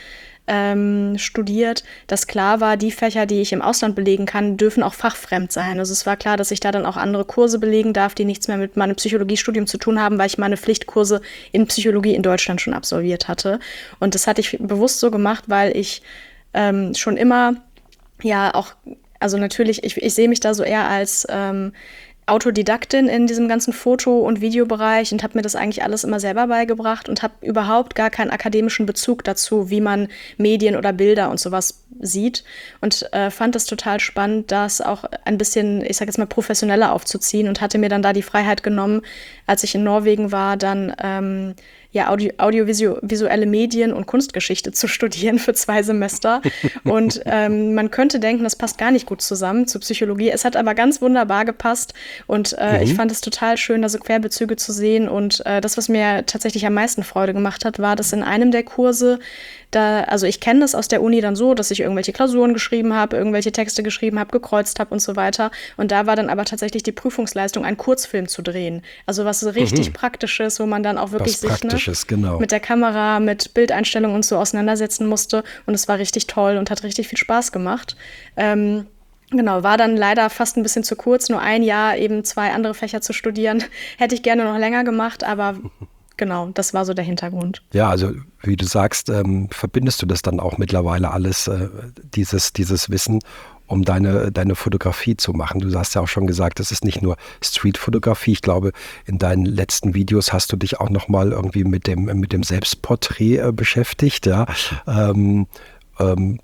Ähm, studiert, dass klar war, die Fächer, die ich im Ausland belegen kann, dürfen auch fachfremd sein. Also es war klar, dass ich da dann auch andere Kurse belegen darf, die nichts mehr mit meinem Psychologiestudium zu tun haben, weil ich meine Pflichtkurse in Psychologie in Deutschland schon absolviert hatte. Und das hatte ich bewusst so gemacht, weil ich ähm, schon immer, ja auch, also natürlich, ich, ich sehe mich da so eher als ähm, Autodidaktin in diesem ganzen Foto- und Videobereich und habe mir das eigentlich alles immer selber beigebracht und habe überhaupt gar keinen akademischen Bezug dazu, wie man Medien oder Bilder und sowas sieht und äh, fand es total spannend, das auch ein bisschen, ich sage jetzt mal, professioneller aufzuziehen und hatte mir dann da die Freiheit genommen, als ich in Norwegen war, dann ähm, ja, Audio, audiovisuelle Medien und Kunstgeschichte zu studieren für zwei Semester. Und ähm, man könnte denken, das passt gar nicht gut zusammen zu Psychologie. Es hat aber ganz wunderbar gepasst. Und äh, mhm. ich fand es total schön, da so Querbezüge zu sehen. Und äh, das, was mir tatsächlich am meisten Freude gemacht hat, war, dass in einem der Kurse, da, also ich kenne das aus der Uni dann so, dass ich irgendwelche Klausuren geschrieben habe, irgendwelche Texte geschrieben habe, gekreuzt habe und so weiter. Und da war dann aber tatsächlich die Prüfungsleistung, einen Kurzfilm zu drehen. Also was so richtig mhm. Praktisches, wo man dann auch wirklich sich ne, genau. mit der Kamera, mit Bildeinstellungen und so auseinandersetzen musste. Und es war richtig toll und hat richtig viel Spaß gemacht. Ähm, Genau, war dann leider fast ein bisschen zu kurz, nur ein Jahr eben zwei andere Fächer zu studieren. Hätte ich gerne noch länger gemacht, aber genau, das war so der Hintergrund. Ja, also wie du sagst, ähm, verbindest du das dann auch mittlerweile alles, äh, dieses, dieses Wissen, um deine, deine Fotografie zu machen. Du hast ja auch schon gesagt, das ist nicht nur Street-Fotografie. Ich glaube, in deinen letzten Videos hast du dich auch nochmal irgendwie mit dem, mit dem Selbstporträt äh, beschäftigt. Ja. Ähm, ähm,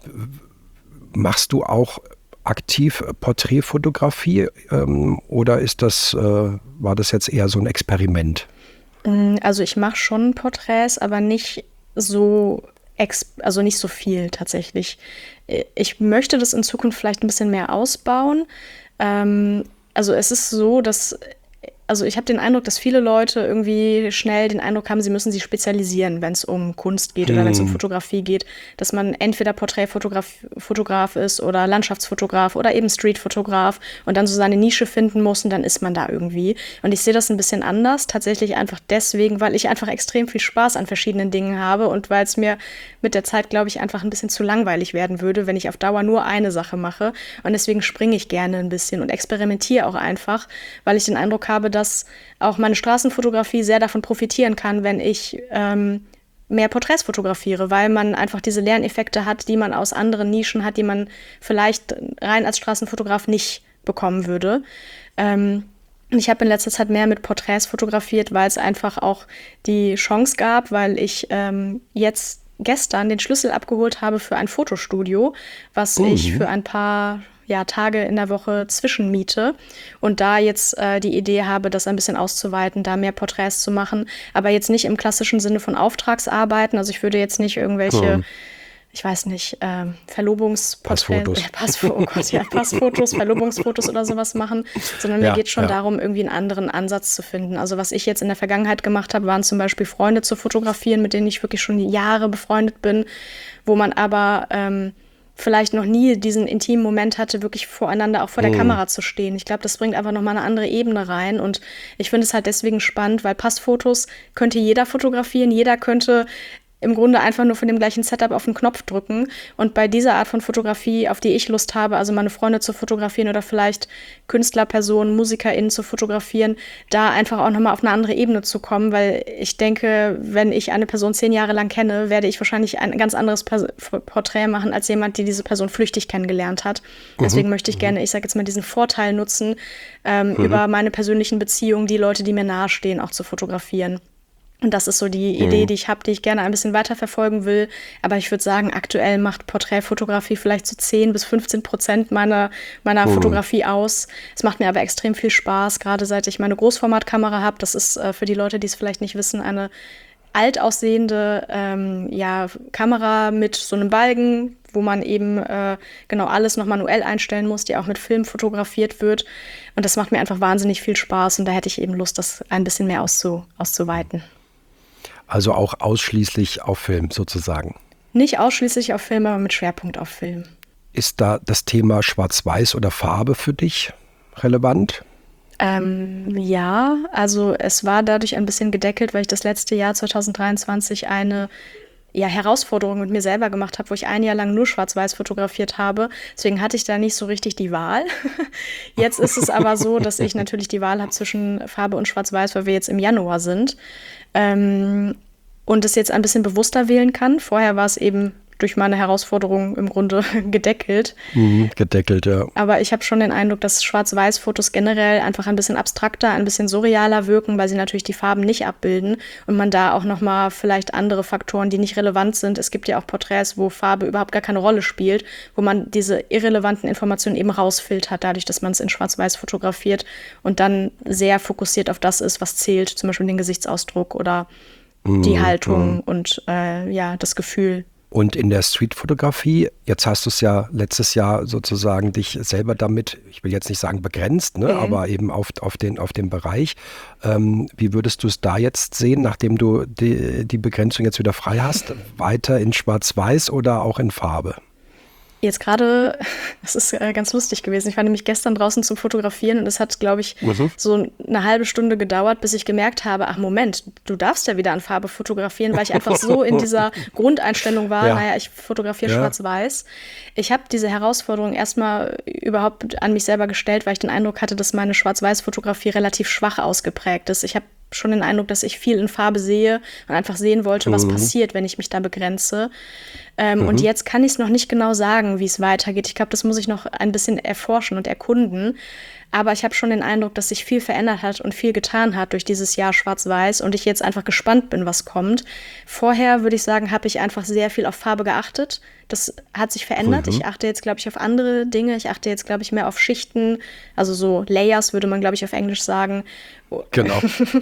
machst du auch aktiv Porträtfotografie ähm, oder ist das, äh, war das jetzt eher so ein Experiment? Also ich mache schon Porträts, aber nicht so, ex- also nicht so viel tatsächlich. Ich möchte das in Zukunft vielleicht ein bisschen mehr ausbauen. Ähm, also es ist so, dass Also ich habe den Eindruck, dass viele Leute irgendwie schnell den Eindruck haben, sie müssen sich spezialisieren, wenn es um Kunst geht oder hm. wenn es um Fotografie geht, dass man entweder Porträtfotograf Fotograf ist oder Landschaftsfotograf oder eben Streetfotograf und dann so seine Nische finden muss und dann ist man da irgendwie. Und ich sehe das ein bisschen anders, tatsächlich einfach deswegen, weil ich einfach extrem viel Spaß an verschiedenen Dingen habe und weil es mir mit der Zeit, glaube ich, einfach ein bisschen zu langweilig werden würde, wenn ich auf Dauer nur eine Sache mache. Und deswegen springe ich gerne ein bisschen und experimentiere auch einfach, weil ich den Eindruck habe, dass auch meine Straßenfotografie sehr davon profitieren kann, wenn ich ähm, mehr Porträts fotografiere, weil man einfach diese Lerneffekte hat, die man aus anderen Nischen hat, die man vielleicht rein als Straßenfotograf nicht bekommen würde. Ähm, ich habe in letzter Zeit mehr mit Porträts fotografiert, weil es einfach auch die Chance gab, weil ich ähm, jetzt gestern den Schlüssel abgeholt habe für ein Fotostudio, was mhm. ich für ein paar ja, Tage in der Woche zwischenmiete und da jetzt äh, die Idee habe, das ein bisschen auszuweiten, da mehr Porträts zu machen, aber jetzt nicht im klassischen Sinne von Auftragsarbeiten. Also ich würde jetzt nicht irgendwelche, mhm. ich weiß nicht, äh, Verlobungsporträts, äh, Passfotos, oh Gott, ja, Passfotos, Verlobungsfotos oder sowas machen, sondern mir ja, geht schon ja. darum, irgendwie einen anderen Ansatz zu finden. Also was ich jetzt in der Vergangenheit gemacht habe, waren zum Beispiel Freunde zu fotografieren, mit denen ich wirklich schon Jahre befreundet bin, wo man aber ähm, vielleicht noch nie diesen intimen Moment hatte, wirklich voreinander, auch vor der mm. Kamera zu stehen. Ich glaube, das bringt einfach nochmal eine andere Ebene rein und ich finde es halt deswegen spannend, weil Passfotos könnte jeder fotografieren, jeder könnte im Grunde einfach nur von dem gleichen Setup auf den Knopf drücken. Und bei dieser Art von Fotografie, auf die ich Lust habe, also meine Freunde zu fotografieren oder vielleicht Künstlerpersonen, MusikerInnen zu fotografieren, da einfach auch nochmal auf eine andere Ebene zu kommen, weil ich denke, wenn ich eine Person zehn Jahre lang kenne, werde ich wahrscheinlich ein ganz anderes Pers- Porträt machen, als jemand, die diese Person flüchtig kennengelernt hat. Deswegen mhm. möchte ich gerne, ich sage jetzt mal, diesen Vorteil nutzen, ähm, mhm. über meine persönlichen Beziehungen, die Leute, die mir nahestehen, auch zu fotografieren. Und das ist so die Idee, mhm. die ich habe, die ich gerne ein bisschen weiterverfolgen will. Aber ich würde sagen, aktuell macht Porträtfotografie vielleicht so zehn bis fünfzehn Prozent meiner, meiner mhm. Fotografie aus. Es macht mir aber extrem viel Spaß, gerade seit ich meine Großformatkamera habe. Das ist äh, für die Leute, die es vielleicht nicht wissen, eine alt aussehende ähm, ja, Kamera mit so einem Balken, wo man eben äh, genau alles noch manuell einstellen muss, die auch mit Film fotografiert wird. Und das macht mir einfach wahnsinnig viel Spaß. Und da hätte ich eben Lust, das ein bisschen mehr auszu- auszuweiten. Also auch ausschließlich auf Film sozusagen? Nicht ausschließlich auf Film, aber mit Schwerpunkt auf Film. Ist da das Thema Schwarz-Weiß oder Farbe für dich relevant? Ähm, ja, also es war dadurch ein bisschen gedeckelt, weil ich das letzte Jahr zwanzig dreiundzwanzig eine ja, Herausforderung mit mir selber gemacht habe, wo ich ein Jahr lang nur Schwarz-Weiß fotografiert habe. Deswegen hatte ich da nicht so richtig die Wahl. Jetzt ist es aber so, dass ich natürlich die Wahl habe zwischen Farbe und Schwarz-Weiß, weil wir jetzt im Januar sind. Ähm, und es jetzt ein bisschen bewusster wählen kann. Vorher war es eben durch meine Herausforderung im Grunde gedeckelt. Mhm, gedeckelt, ja. Aber ich habe schon den Eindruck, dass Schwarz-Weiß-Fotos generell einfach ein bisschen abstrakter, ein bisschen surrealer wirken, weil sie natürlich die Farben nicht abbilden und man da auch nochmal vielleicht andere Faktoren, die nicht relevant sind. Es gibt ja auch Porträts, wo Farbe überhaupt gar keine Rolle spielt, wo man diese irrelevanten Informationen eben rausfiltert, dadurch, dass man es in Schwarz-Weiß fotografiert und dann sehr fokussiert auf das ist, was zählt, zum Beispiel den Gesichtsausdruck oder mhm, die Haltung mhm. und äh, ja, das Gefühl. Und in der Streetfotografie, jetzt hast du es ja letztes Jahr sozusagen dich selber damit, ich will jetzt nicht sagen begrenzt, ne, mhm. aber eben auf, auf, den, auf den Bereich. Ähm, wie würdest du es da jetzt sehen, nachdem du die, die Begrenzung jetzt wieder frei hast? Weiter in Schwarz-Weiß oder auch in Farbe? Jetzt gerade, das ist äh, ganz lustig gewesen. Ich war nämlich gestern draußen zum Fotografieren und es hat, glaube ich, mhm. so eine halbe Stunde gedauert, bis ich gemerkt habe, ach Moment, du darfst ja wieder an Farbe fotografieren, weil ich einfach so in dieser Grundeinstellung war, ja. naja, ich fotografiere ja. Schwarz-Weiß. Ich habe diese Herausforderung erstmal überhaupt an mich selber gestellt, weil ich den Eindruck hatte, dass meine Schwarz-Weiß-Fotografie relativ schwach ausgeprägt ist. Ich habe schon den Eindruck, dass ich viel in Farbe sehe und einfach sehen wollte, was mhm. passiert, wenn ich mich da begrenze. Ähm, mhm. Und jetzt kann ich es noch nicht genau sagen, wie es weitergeht. Ich glaube, das muss ich noch ein bisschen erforschen und erkunden. Aber ich habe schon den Eindruck, dass sich viel verändert hat und viel getan hat durch dieses Jahr Schwarz-Weiß und ich jetzt einfach gespannt bin, was kommt. Vorher, würde ich sagen, habe ich einfach sehr viel auf Farbe geachtet. Das hat sich verändert. Mhm. Ich achte jetzt, glaube ich, auf andere Dinge. Ich achte jetzt, glaube ich, mehr auf Schichten. Also so Layers würde man, glaube ich, auf Englisch sagen. Genau.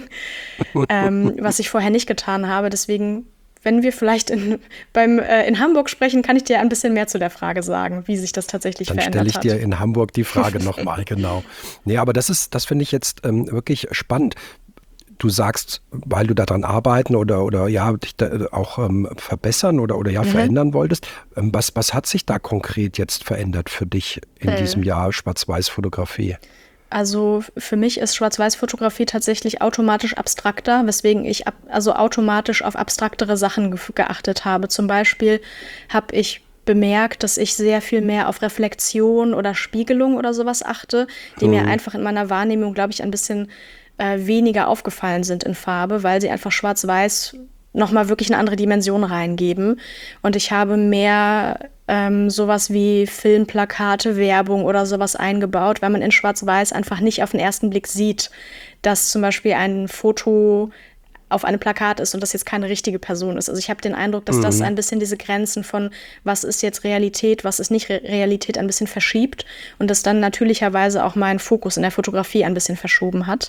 ähm, was ich vorher nicht getan habe. Deswegen, wenn wir vielleicht in, beim, äh, in Hamburg sprechen, kann ich dir ein bisschen mehr zu der Frage sagen, wie sich das tatsächlich Dann verändert hat. Dann stelle ich dir in Hamburg die Frage nochmal, genau. Nee, aber das ist, das finde ich jetzt ähm, wirklich spannend. Du sagst, weil du daran arbeiten oder, oder ja, dich da auch ähm, verbessern oder, oder ja, mhm. verändern wolltest. Ähm, was, was hat sich da konkret jetzt verändert für dich in äh. diesem Jahr Schwarz-Weiß-Fotografie? Also für mich ist Schwarz-Weiß-Fotografie tatsächlich automatisch abstrakter, weswegen ich ab, also automatisch auf abstraktere Sachen ge- geachtet habe. Zum Beispiel habe ich bemerkt, dass ich sehr viel mehr auf Reflexion oder Spiegelung oder sowas achte, die hm. mir einfach in meiner Wahrnehmung, glaube ich, ein bisschen äh, weniger aufgefallen sind in Farbe, weil sie einfach Schwarz-Weiß nochmal wirklich eine andere Dimension reingeben. Und ich habe mehr ähm, sowas wie Filmplakate, Werbung oder sowas eingebaut, weil man in Schwarz-Weiß einfach nicht auf den ersten Blick sieht, dass zum Beispiel ein Foto auf einem Plakat ist und das jetzt keine richtige Person ist. Also ich habe den Eindruck, dass mhm. das ein bisschen diese Grenzen von was ist jetzt Realität, was ist nicht Re- Realität ein bisschen verschiebt und das dann natürlicherweise auch meinen Fokus in der Fotografie ein bisschen verschoben hat.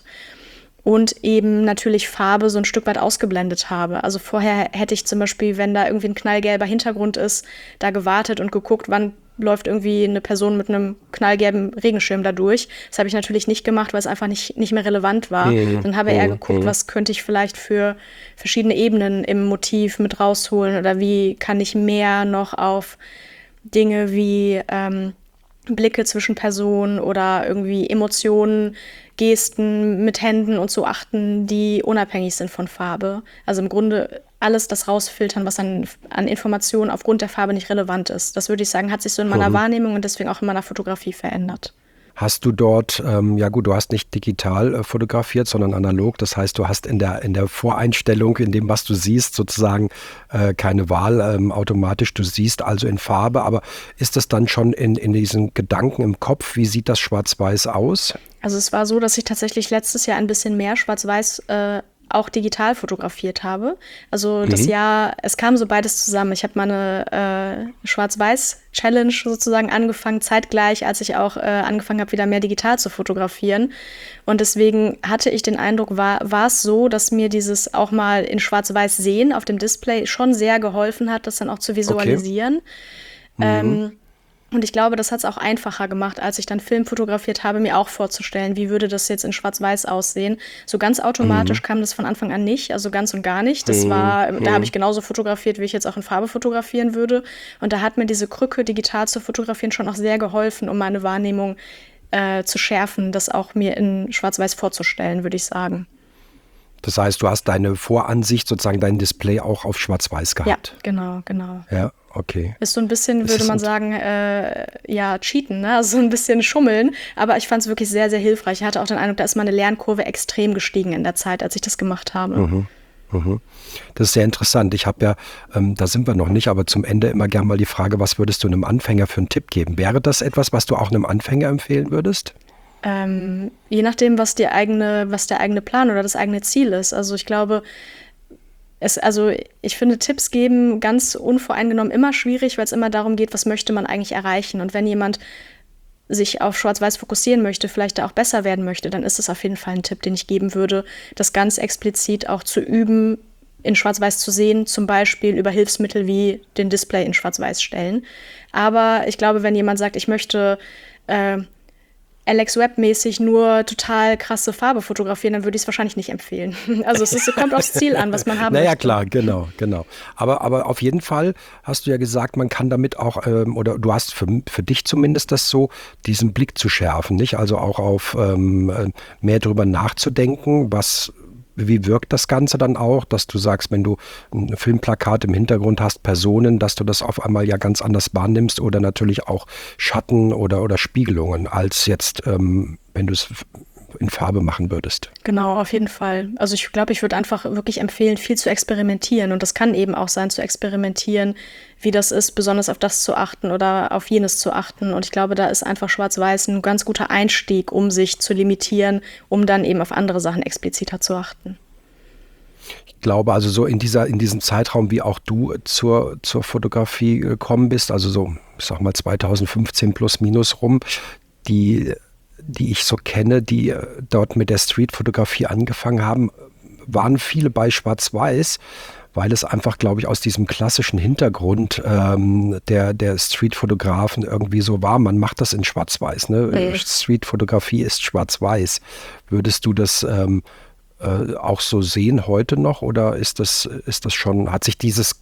Und eben natürlich Farbe so ein Stück weit ausgeblendet habe. Also vorher hätte ich zum Beispiel, wenn da irgendwie ein knallgelber Hintergrund ist, da gewartet und geguckt, wann läuft irgendwie eine Person mit einem knallgelben Regenschirm da durch. Das habe ich natürlich nicht gemacht, weil es einfach nicht, nicht mehr relevant war. Mhm. Dann habe ich eher geguckt, mhm. was könnte ich vielleicht für verschiedene Ebenen im Motiv mit rausholen oder wie kann ich mehr noch auf Dinge wie ähm, Blicke zwischen Personen oder irgendwie Emotionen, Gesten mit Händen und so achten, die unabhängig sind von Farbe. Also im Grunde alles das rausfiltern, was an, an Informationen aufgrund der Farbe nicht relevant ist. Das würde ich sagen, hat sich so in meiner mhm. Wahrnehmung und deswegen auch in meiner Fotografie verändert. Hast du dort, ähm, ja gut, du hast nicht digital äh, fotografiert, sondern analog. Das heißt, du hast in der, in der Voreinstellung, in dem, was du siehst, sozusagen äh, keine Wahl ähm, automatisch. Du siehst also in Farbe. Aber ist das dann schon in, in diesen Gedanken im Kopf? Wie sieht das Schwarz-Weiß aus? Also es war so, dass ich tatsächlich letztes Jahr ein bisschen mehr Schwarz-Weiß äh, auch digital fotografiert habe. Also mhm. das Jahr, es kam so beides zusammen. Ich habe meine äh, Schwarz-Weiß-Challenge sozusagen angefangen, zeitgleich, als ich auch äh, angefangen habe, wieder mehr digital zu fotografieren. Und deswegen hatte ich den Eindruck, war, war es so, dass mir dieses auch mal in Schwarz-Weiß sehen auf dem Display schon sehr geholfen hat, das dann auch zu visualisieren. Okay. Mhm. Ähm, Und ich glaube, das hat es auch einfacher gemacht, als ich dann Film fotografiert habe, mir auch vorzustellen, wie würde das jetzt in Schwarz-Weiß aussehen. So ganz automatisch mhm. kam das von Anfang an nicht, also ganz und gar nicht. Das war, mhm. da habe ich genauso fotografiert, wie ich jetzt auch in Farbe fotografieren würde. Und da hat mir diese Krücke, digital zu fotografieren, schon auch sehr geholfen, um meine Wahrnehmung äh, zu schärfen, das auch mir in Schwarz-Weiß vorzustellen, würde ich sagen. Das heißt, du hast deine Voransicht, sozusagen dein Display auch auf Schwarz-Weiß gehabt. Ja, genau, genau. Ja, okay. Ist so ein bisschen, würde man sagen, äh, ja, cheaten, ne? Also so ein bisschen schummeln. Aber ich fand es wirklich sehr, sehr hilfreich. Ich hatte auch den Eindruck, da ist meine Lernkurve extrem gestiegen in der Zeit, als ich das gemacht habe. Mhm. Mhm. Das ist sehr interessant. Ich habe ja, ähm, da sind wir noch nicht, aber zum Ende immer gerne mal die Frage, was würdest du einem Anfänger für einen Tipp geben? Wäre das etwas, was du auch einem Anfänger empfehlen würdest? Ähm, je nachdem, was die eigene, was der eigene Plan oder das eigene Ziel ist. Also ich glaube, es, also ich finde Tipps geben ganz unvoreingenommen immer schwierig, weil es immer darum geht, was möchte man eigentlich erreichen. Und wenn jemand sich auf Schwarz-Weiß fokussieren möchte, vielleicht da auch besser werden möchte, dann ist es auf jeden Fall ein Tipp, den ich geben würde, das ganz explizit auch zu üben, in Schwarz-Weiß zu sehen, zum Beispiel über Hilfsmittel wie den Display in Schwarz-Weiß stellen. Aber ich glaube, wenn jemand sagt, ich möchte äh, Alex Webb-mäßig nur total krasse Farbe fotografieren, dann würde ich es wahrscheinlich nicht empfehlen. Also es ist, kommt aufs Ziel an, was man haben naja, möchte. Naja, klar, genau, genau. Aber, aber auf jeden Fall hast du ja gesagt, man kann damit auch, ähm, oder du hast für, für dich zumindest das so, diesen Blick zu schärfen, nicht? Also auch auf ähm, mehr drüber nachzudenken, was wie wirkt das Ganze dann auch, dass du sagst, wenn du ein Filmplakat im Hintergrund hast, Personen, dass du das auf einmal ja ganz anders wahrnimmst oder natürlich auch Schatten oder, oder Spiegelungen, als jetzt, ähm, wenn du es in Farbe machen würdest. Genau, auf jeden Fall. Also ich glaube, ich würde einfach wirklich empfehlen, viel zu experimentieren. Und das kann eben auch sein, zu experimentieren, wie das ist, besonders auf das zu achten oder auf jenes zu achten. Und ich glaube, da ist einfach Schwarz-Weiß ein ganz guter Einstieg, um sich zu limitieren, um dann eben auf andere Sachen expliziter zu achten. Ich glaube, also so in dieser, in diesem Zeitraum, wie auch du zur, zur Fotografie gekommen bist, also so, ich sag mal zweitausendfünfzehn plus minus rum, die die ich so kenne, die dort mit der Streetfotografie angefangen haben, waren viele bei Schwarz-Weiß, weil es einfach, glaube ich, aus diesem klassischen Hintergrund ähm, der, der Streetfotografen irgendwie so war. Man macht das in Schwarz-Weiß. Ne? Nee. Streetfotografie ist Schwarz-Weiß. Würdest du das ähm, äh, auch so sehen heute noch oder ist das, ist das schon, hat sich dieses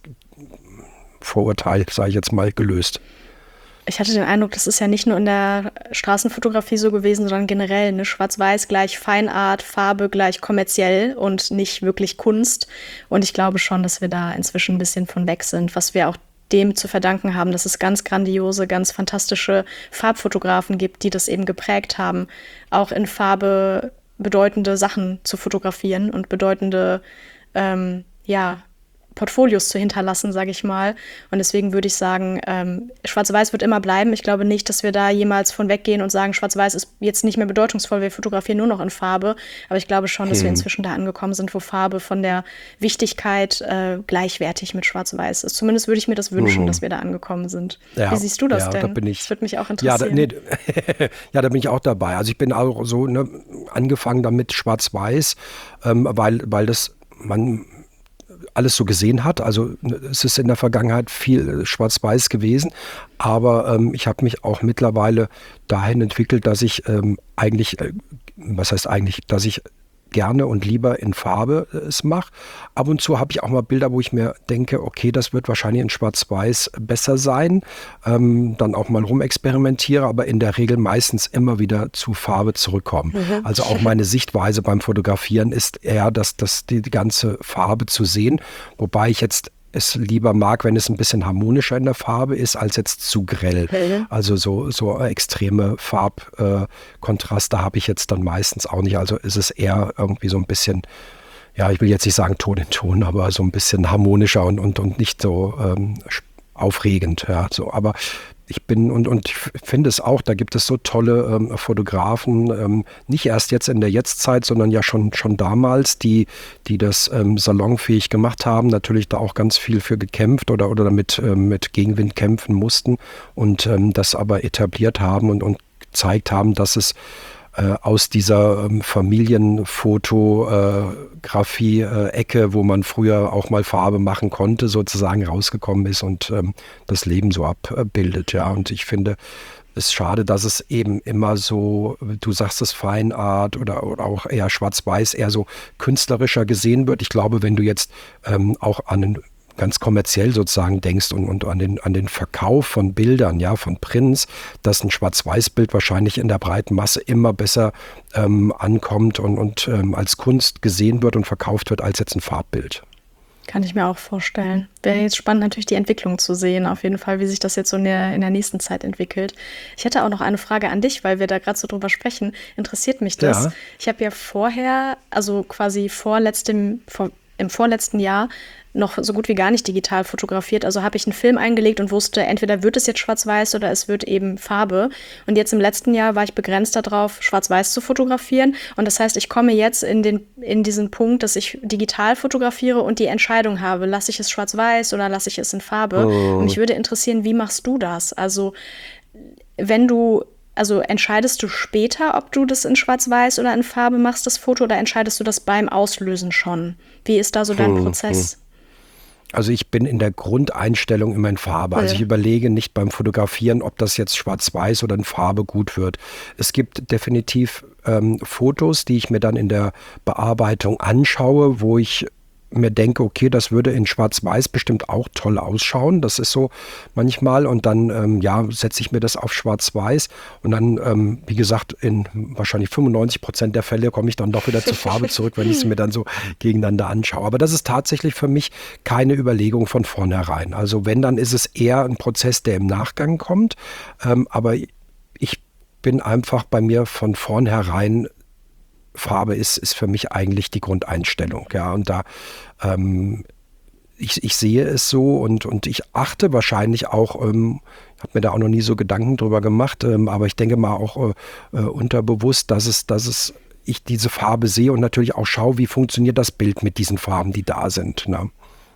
Vorurteil, sage ich jetzt mal, gelöst? Ich hatte den Eindruck, das ist ja nicht nur in der Straßenfotografie so gewesen, sondern generell, ne? Schwarz-Weiß gleich Feinart, Farbe gleich kommerziell und nicht wirklich Kunst. Und ich glaube schon, dass wir da inzwischen ein bisschen von weg sind, was wir auch dem zu verdanken haben, dass es ganz grandiose, ganz fantastische Farbfotografen gibt, die das eben geprägt haben, auch in Farbe bedeutende Sachen zu fotografieren und bedeutende, ähm, ja, Portfolios zu hinterlassen, sage ich mal. Und deswegen würde ich sagen, ähm, Schwarz-Weiß wird immer bleiben. Ich glaube nicht, dass wir da jemals von weggehen und sagen, Schwarz-Weiß ist jetzt nicht mehr bedeutungsvoll, wir fotografieren nur noch in Farbe. Aber ich glaube schon, dass hm. wir inzwischen da angekommen sind, wo Farbe von der Wichtigkeit äh, gleichwertig mit Schwarz-Weiß ist. Zumindest würde ich mir das wünschen, hm. dass wir da angekommen sind. Ja, Wie siehst du das ja, denn? Da bin ich, das würde mich auch interessieren. Ja, da, nee, ja, da bin ich auch dabei. Also ich bin auch so ne, angefangen damit Schwarz-Weiß, ähm, weil, weil das man alles so gesehen hat. Also es ist in der Vergangenheit viel Schwarz-Weiß gewesen, aber ähm, ich habe mich auch mittlerweile dahin entwickelt, dass ich ähm, eigentlich, äh, was heißt eigentlich, dass ich gerne und lieber in Farbe äh, es mache. Ab und zu habe ich auch mal Bilder, wo ich mir denke, okay, das wird wahrscheinlich in Schwarz-Weiß besser sein. Ähm, dann auch mal rumexperimentiere, aber in der Regel meistens immer wieder zu Farbe zurückkommen. Mhm. Also auch meine Sichtweise beim Fotografieren ist eher, dass, dass die, die ganze Farbe zu sehen, wobei ich jetzt es lieber mag, wenn es ein bisschen harmonischer in der Farbe ist, als jetzt zu grell. Mhm. Also so, so extreme Farbkontraste äh, habe ich jetzt dann meistens auch nicht. Also ist es eher irgendwie so ein bisschen, ja, ich will jetzt nicht sagen Ton in Ton, aber so ein bisschen harmonischer und, und, und nicht so ähm, aufregend. Ja, so. Aber ich bin und, und ich finde es auch, da gibt es so tolle ähm, Fotografen, ähm, nicht erst jetzt in der Jetztzeit, sondern ja schon, schon damals, die, die das ähm, salonfähig gemacht haben, natürlich da auch ganz viel für gekämpft oder, oder damit ähm, mit Gegenwind kämpfen mussten und ähm, das aber etabliert haben und, und gezeigt haben, dass es äh, aus dieser ähm, Familienfotografie-Ecke, äh, wo man früher auch mal Farbe machen konnte, sozusagen rausgekommen ist und ähm, das Leben so abbildet. Ja, und ich finde es schade, dass es eben immer so, du sagst es Feinart oder, oder auch eher Schwarz-Weiß, eher so künstlerischer gesehen wird. Ich glaube, wenn du jetzt ähm, auch an einen ganz kommerziell sozusagen denkst und, und an den, an den Verkauf von Bildern, ja, von Prints, dass ein Schwarz-Weiß-Bild wahrscheinlich in der breiten Masse immer besser ähm, ankommt und, und ähm, als Kunst gesehen wird und verkauft wird, als jetzt ein Farbbild. Kann ich mir auch vorstellen. Wäre jetzt spannend, natürlich die Entwicklung zu sehen, auf jeden Fall, wie sich das jetzt so in der, in der nächsten Zeit entwickelt. Ich hätte auch noch eine Frage an dich, weil wir da gerade so drüber sprechen. Interessiert mich das? Ja. Ich habe ja vorher, also quasi vorletztem, vor, im vorletzten Jahr, noch so gut wie gar nicht digital fotografiert. Also habe ich einen Film eingelegt und wusste, entweder wird es jetzt schwarz-weiß oder es wird eben Farbe. Und jetzt im letzten Jahr war ich begrenzt darauf, schwarz-weiß zu fotografieren. Und das heißt, ich komme jetzt in, den, in diesen Punkt, dass ich digital fotografiere und die Entscheidung habe, lasse ich es schwarz-weiß oder lasse ich es in Farbe. Oh. Und mich würde interessieren, wie machst du das? Also wenn du Also entscheidest du später, ob du das in Schwarz-Weiß oder in Farbe machst, das Foto, oder entscheidest du das beim Auslösen schon? Wie ist da so dein hm, Prozess? Hm. Also ich bin in der Grundeinstellung immer in Farbe. Also ich überlege nicht beim Fotografieren, ob das jetzt schwarz-weiß oder in Farbe gut wird. Es gibt definitiv ähm, Fotos, die ich mir dann in der Bearbeitung anschaue, wo ich mir denke, okay, das würde in Schwarz-Weiß bestimmt auch toll ausschauen. Das ist so manchmal. Und dann, ähm, ja, setze ich mir das auf Schwarz-Weiß. Und dann, ähm, wie gesagt, in wahrscheinlich fünfundneunzig Prozent der Fälle komme ich dann doch wieder zur Farbe zurück, wenn ich es mir dann so gegeneinander anschaue. Aber das ist tatsächlich für mich keine Überlegung von vornherein. Also wenn, dann ist es eher ein Prozess, der im Nachgang kommt. Ähm, aber ich bin einfach bei mir von vornherein, Farbe ist, ist für mich eigentlich die Grundeinstellung. Ja, und da ähm, ich, ich sehe es so und, und ich achte wahrscheinlich auch, ähm, habe mir da auch noch nie so Gedanken drüber gemacht, ähm, aber ich denke mal auch äh, unterbewusst, dass es, dass es ich diese Farbe sehe und natürlich auch schaue, wie funktioniert das Bild mit diesen Farben, die da sind. Ne?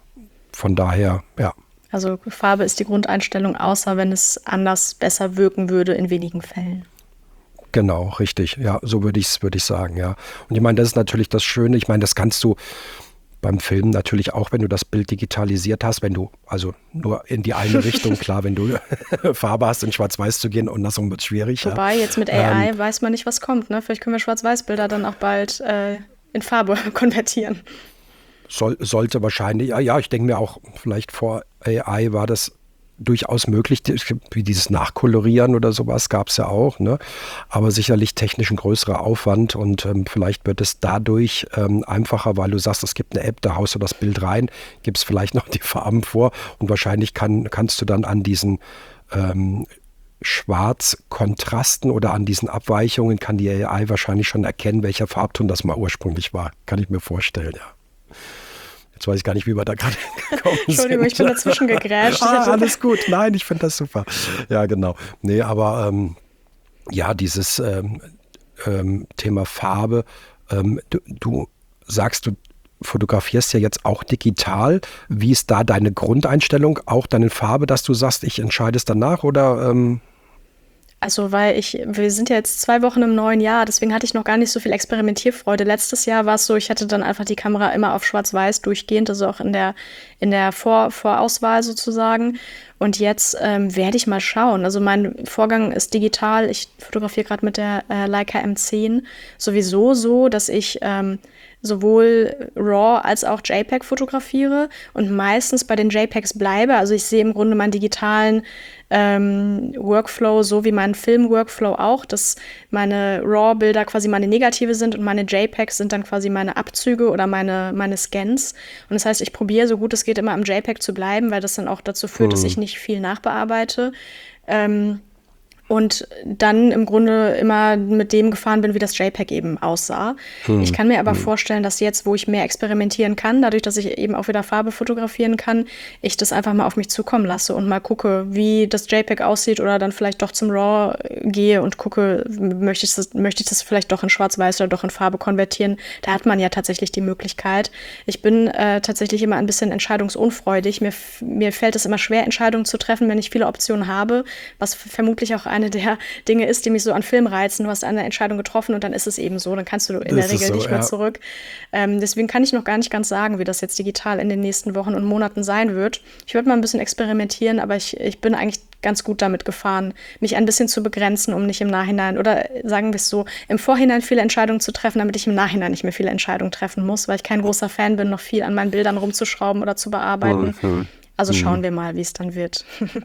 Von daher, ja. Also Farbe ist die Grundeinstellung, außer wenn es anders besser wirken würde in wenigen Fällen. Genau, richtig. Ja, so würde ich es würde ich sagen, ja. Und ich meine, das ist natürlich das Schöne. Ich meine, das kannst du beim Film natürlich auch, wenn du das Bild digitalisiert hast, wenn du, also nur in die eine Richtung, klar, wenn du Farbe hast, in Schwarz-Weiß zu gehen, und das wird schwierig. Wobei, ja. Jetzt mit A I ähm, weiß man nicht, was kommt. Ne? Vielleicht können wir Schwarz-Weiß-Bilder dann auch bald äh, in Farbe konvertieren. Soll, sollte wahrscheinlich, ja, ja, ich denke mir auch, vielleicht vor A I war das durchaus möglich, wie dieses Nachkolorieren oder sowas gab es ja auch, ne? Aber sicherlich technisch ein größerer Aufwand und ähm, vielleicht wird es dadurch ähm, einfacher, weil du sagst, es gibt eine App, da haust du das Bild rein, gibst vielleicht noch die Farben vor und wahrscheinlich kann, kannst du dann an diesen ähm, Schwarzkontrasten oder an diesen Abweichungen kann die A I wahrscheinlich schon erkennen, welcher Farbton das mal ursprünglich war. Kann ich mir vorstellen, ja. Jetzt weiß ich gar nicht, wie wir da gerade gekommen sind. Entschuldigung, ich bin dazwischen gegrätscht. Ah, alles gut. Nein, ich finde das super. Ja, genau. Nee, aber ähm, ja, dieses ähm, ähm, Thema Farbe, ähm, du, du sagst, du fotografierst ja jetzt auch digital. Wie ist da deine Grundeinstellung, auch deine Farbe, dass du sagst, ich entscheide es danach oder... Ähm Also, weil ich, wir sind ja jetzt zwei Wochen im neuen Jahr, deswegen hatte ich noch gar nicht so viel Experimentierfreude. Letztes Jahr war es so, ich hatte dann einfach die Kamera immer auf Schwarz-Weiß durchgehend, also auch in der, in der Vor Vorauswahl sozusagen. Und jetzt ähm, werde ich mal schauen. Also mein Vorgang ist digital. Ich fotografiere gerade mit der äh, Leica M zehn sowieso so, dass ich ähm, sowohl RAW als auch JPEG fotografiere und meistens bei den JPEGs bleibe. Also ich sehe im Grunde meinen digitalen ähm, Workflow so wie meinen Film-Workflow auch, dass meine RAW-Bilder quasi meine Negative sind und meine JPEGs sind dann quasi meine Abzüge oder meine, meine Scans. Und das heißt, ich probiere so gut es geht immer am JPEG zu bleiben, weil das dann auch dazu führt, mhm. dass ich nicht viel nachbearbeite. Ähm, Und dann im Grunde immer mit dem gefahren bin, wie das JPEG eben aussah. Hm. Ich kann mir aber hm. vorstellen, dass jetzt, wo ich mehr experimentieren kann, dadurch, dass ich eben auch wieder Farbe fotografieren kann, ich das einfach mal auf mich zukommen lasse und mal gucke, wie das JPEG aussieht oder dann vielleicht doch zum RAW gehe und gucke, möchte ich das, möchte ich das vielleicht doch in Schwarz-Weiß oder doch in Farbe konvertieren. Da hat man ja tatsächlich die Möglichkeit. Ich bin äh, tatsächlich immer ein bisschen entscheidungsunfreudig. Mir, mir fällt es immer schwer, Entscheidungen zu treffen, wenn ich viele Optionen habe, was vermutlich auch eine der Dinge ist, die mich so an Film reizen. Du hast eine Entscheidung getroffen und dann ist es eben so. Dann kannst du in das der Regel so, nicht mehr ja. zurück. Ähm, deswegen kann ich noch gar nicht ganz sagen, wie das jetzt digital in den nächsten Wochen und Monaten sein wird. Ich würde mal ein bisschen experimentieren, aber ich, ich bin eigentlich ganz gut damit gefahren, mich ein bisschen zu begrenzen, um nicht im Nachhinein, oder sagen wir es so, im Vorhinein viele Entscheidungen zu treffen, damit ich im Nachhinein nicht mehr viele Entscheidungen treffen muss, weil ich kein großer Fan bin, noch viel an meinen Bildern rumzuschrauben oder zu bearbeiten. Mhm. Also schauen mhm. wir mal, wie es dann wird.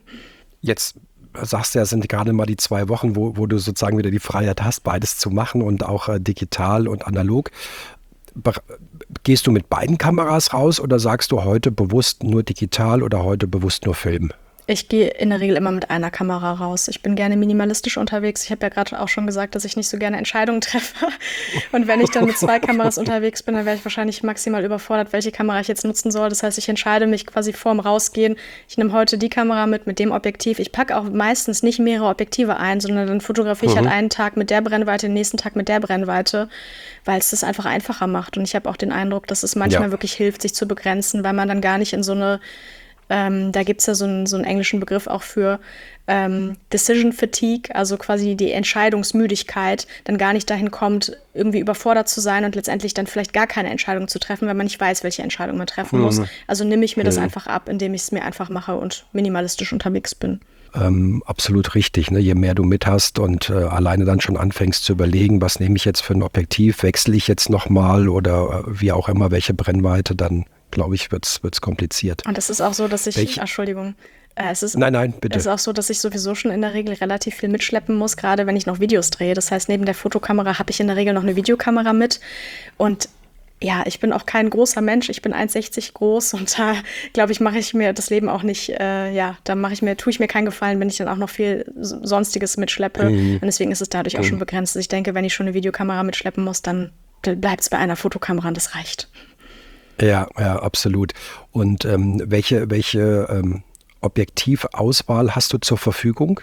Jetzt sagst du ja, sind gerade mal die zwei Wochen, wo, wo du sozusagen wieder die Freiheit hast, beides zu machen und auch äh, digital und analog. Be- gehst du mit beiden Kameras raus oder sagst du heute bewusst nur digital oder heute bewusst nur Film? Ich gehe in der Regel immer mit einer Kamera raus. Ich bin gerne minimalistisch unterwegs. Ich habe ja gerade auch schon gesagt, dass ich nicht so gerne Entscheidungen treffe. Und wenn ich dann mit zwei Kameras unterwegs bin, dann wäre ich wahrscheinlich maximal überfordert, welche Kamera ich jetzt nutzen soll. Das heißt, ich entscheide mich quasi vorm Rausgehen. Ich nehme heute die Kamera mit, mit dem Objektiv. Ich packe auch meistens nicht mehrere Objektive ein, sondern dann fotografiere ich mhm. halt einen Tag mit der Brennweite, den nächsten Tag mit der Brennweite, weil es das einfach einfacher macht. Und ich habe auch den Eindruck, dass es manchmal ja. wirklich hilft, sich zu begrenzen, weil man dann gar nicht in so eine Ähm, da gibt es ja so einen, so einen englischen Begriff auch für ähm, Decision Fatigue, also quasi die Entscheidungsmüdigkeit, dann gar nicht dahin kommt, irgendwie überfordert zu sein und letztendlich dann vielleicht gar keine Entscheidung zu treffen, weil man nicht weiß, welche Entscheidung man treffen mhm. muss. Also nehme ich mir mhm. das einfach ab, indem ich es mir einfach mache und minimalistisch unterwegs bin. Ähm, absolut richtig, ne? Je mehr du mit hast und äh, alleine dann schon anfängst zu überlegen, was nehme ich jetzt für ein Objektiv, wechsle ich jetzt nochmal oder äh, wie auch immer, welche Brennweite, dann glaube ich, wird es kompliziert. Und es ist auch so, dass ich, Welch, Entschuldigung, äh, es ist, nein, nein, bitte. Es ist auch so, dass ich sowieso schon in der Regel relativ viel mitschleppen muss, gerade wenn ich noch Videos drehe. Das heißt, neben der Fotokamera habe ich in der Regel noch eine Videokamera mit und ja, ich bin auch kein großer Mensch, ich bin eins sechzig groß und da, glaube ich, mache ich mir das Leben auch nicht, äh, ja, da mache ich mir, tue ich mir keinen Gefallen, wenn ich dann auch noch viel Sonstiges mitschleppe. Mhm. Und deswegen ist es dadurch mhm. auch schon begrenzt. Ich denke, wenn ich schon eine Videokamera mitschleppen muss, dann bleibt es bei einer Fotokamera und das reicht. Ja, ja, absolut. Und ähm, welche, welche ähm, Objektivauswahl hast du zur Verfügung?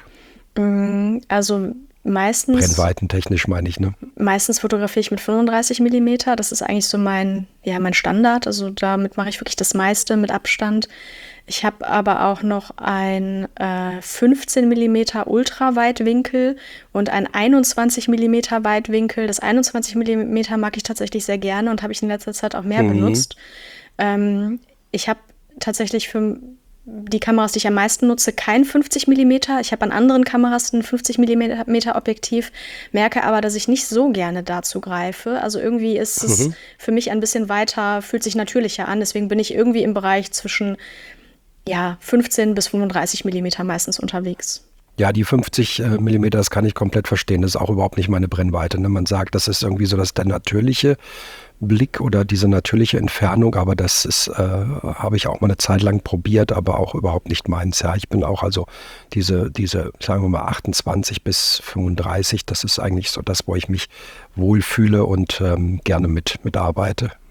Also meistens... Brennweitentechnisch meine ich, ne? Meistens fotografiere ich mit fünfunddreißig Millimeter. Das ist eigentlich so mein, ja, mein Standard. Also damit mache ich wirklich das meiste mit Abstand. Ich habe aber auch noch ein äh, fünfzehn Millimeter Ultraweitwinkel und ein einundzwanzig Millimeter Weitwinkel. Das einundzwanzig Millimeter mag ich tatsächlich sehr gerne und habe ich in letzter Zeit auch mehr mhm. benutzt. Ähm, ich habe tatsächlich für die Kameras, die ich am meisten nutze, kein fünfzig Millimeter. Ich habe an anderen Kameras ein fünfzig Millimeter Objektiv, merke aber, dass ich nicht so gerne dazu greife. Also irgendwie ist es mhm. für mich ein bisschen weiter, fühlt sich natürlicher an. Deswegen bin ich irgendwie im Bereich zwischen ja, fünfzehn bis fünfunddreißig Millimeter meistens unterwegs. Ja, die fünfzig Millimeter, das kann ich komplett verstehen. Das ist auch überhaupt nicht meine Brennweite. Ne? Man sagt, das ist irgendwie so das der natürliche Blick oder diese natürliche Entfernung, aber das ist, äh, habe ich auch mal eine Zeit lang probiert, aber auch überhaupt nicht meins. Ja, ich bin auch also diese, diese, sagen wir mal achtundzwanzig bis fünfunddreißig, das ist eigentlich so das, wo ich mich wohlfühle und ähm, gerne mit, mitarbeite.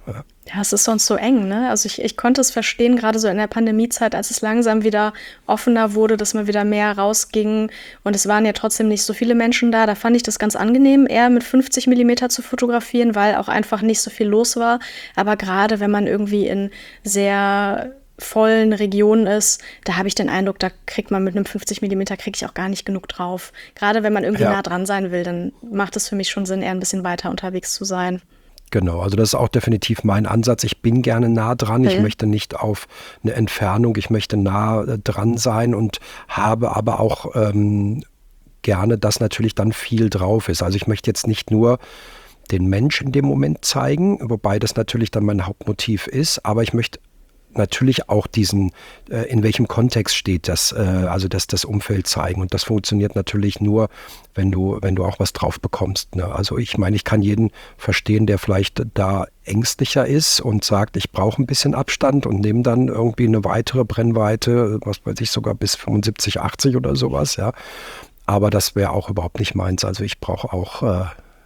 Ja. Ja, es ist sonst so eng, ne? Also ich, ich konnte es verstehen, gerade so in der Pandemiezeit, als es langsam wieder offener wurde, dass man wieder mehr rausging und es waren ja trotzdem nicht so viele Menschen da. Da fand ich das ganz angenehm, eher mit fünfzig Millimeter zu fotografieren, weil auch einfach nicht so viel los war. Aber gerade wenn man irgendwie in sehr vollen Regionen ist, da habe ich den Eindruck, da kriegt man mit einem fünfzig Millimeter kriege ich auch gar nicht genug drauf. Gerade wenn man irgendwie Ja. nah dran sein will, dann macht es für mich schon Sinn, eher ein bisschen weiter unterwegs zu sein. Genau, also das ist auch definitiv mein Ansatz. Ich bin gerne nah dran. Ich Mhm. möchte nicht auf eine Entfernung, ich möchte nah äh, dran sein und habe aber auch ähm, gerne, dass natürlich dann viel drauf ist. Also ich möchte jetzt nicht nur den Mensch in dem Moment zeigen, wobei das natürlich dann mein Hauptmotiv ist, aber ich möchte natürlich auch diesen, äh, in welchem Kontext steht das, äh, also das, das Umfeld zeigen. Und das funktioniert natürlich nur, wenn du, wenn du auch was drauf bekommst. Ne? Also ich meine, ich kann jeden verstehen, der vielleicht da ängstlicher ist und sagt, ich brauche ein bisschen Abstand und nehme dann irgendwie eine weitere Brennweite, was weiß ich, sogar bis fünfundsiebzig, achtzig oder sowas, ja. Aber das wäre auch überhaupt nicht meins. Also ich brauche auch äh,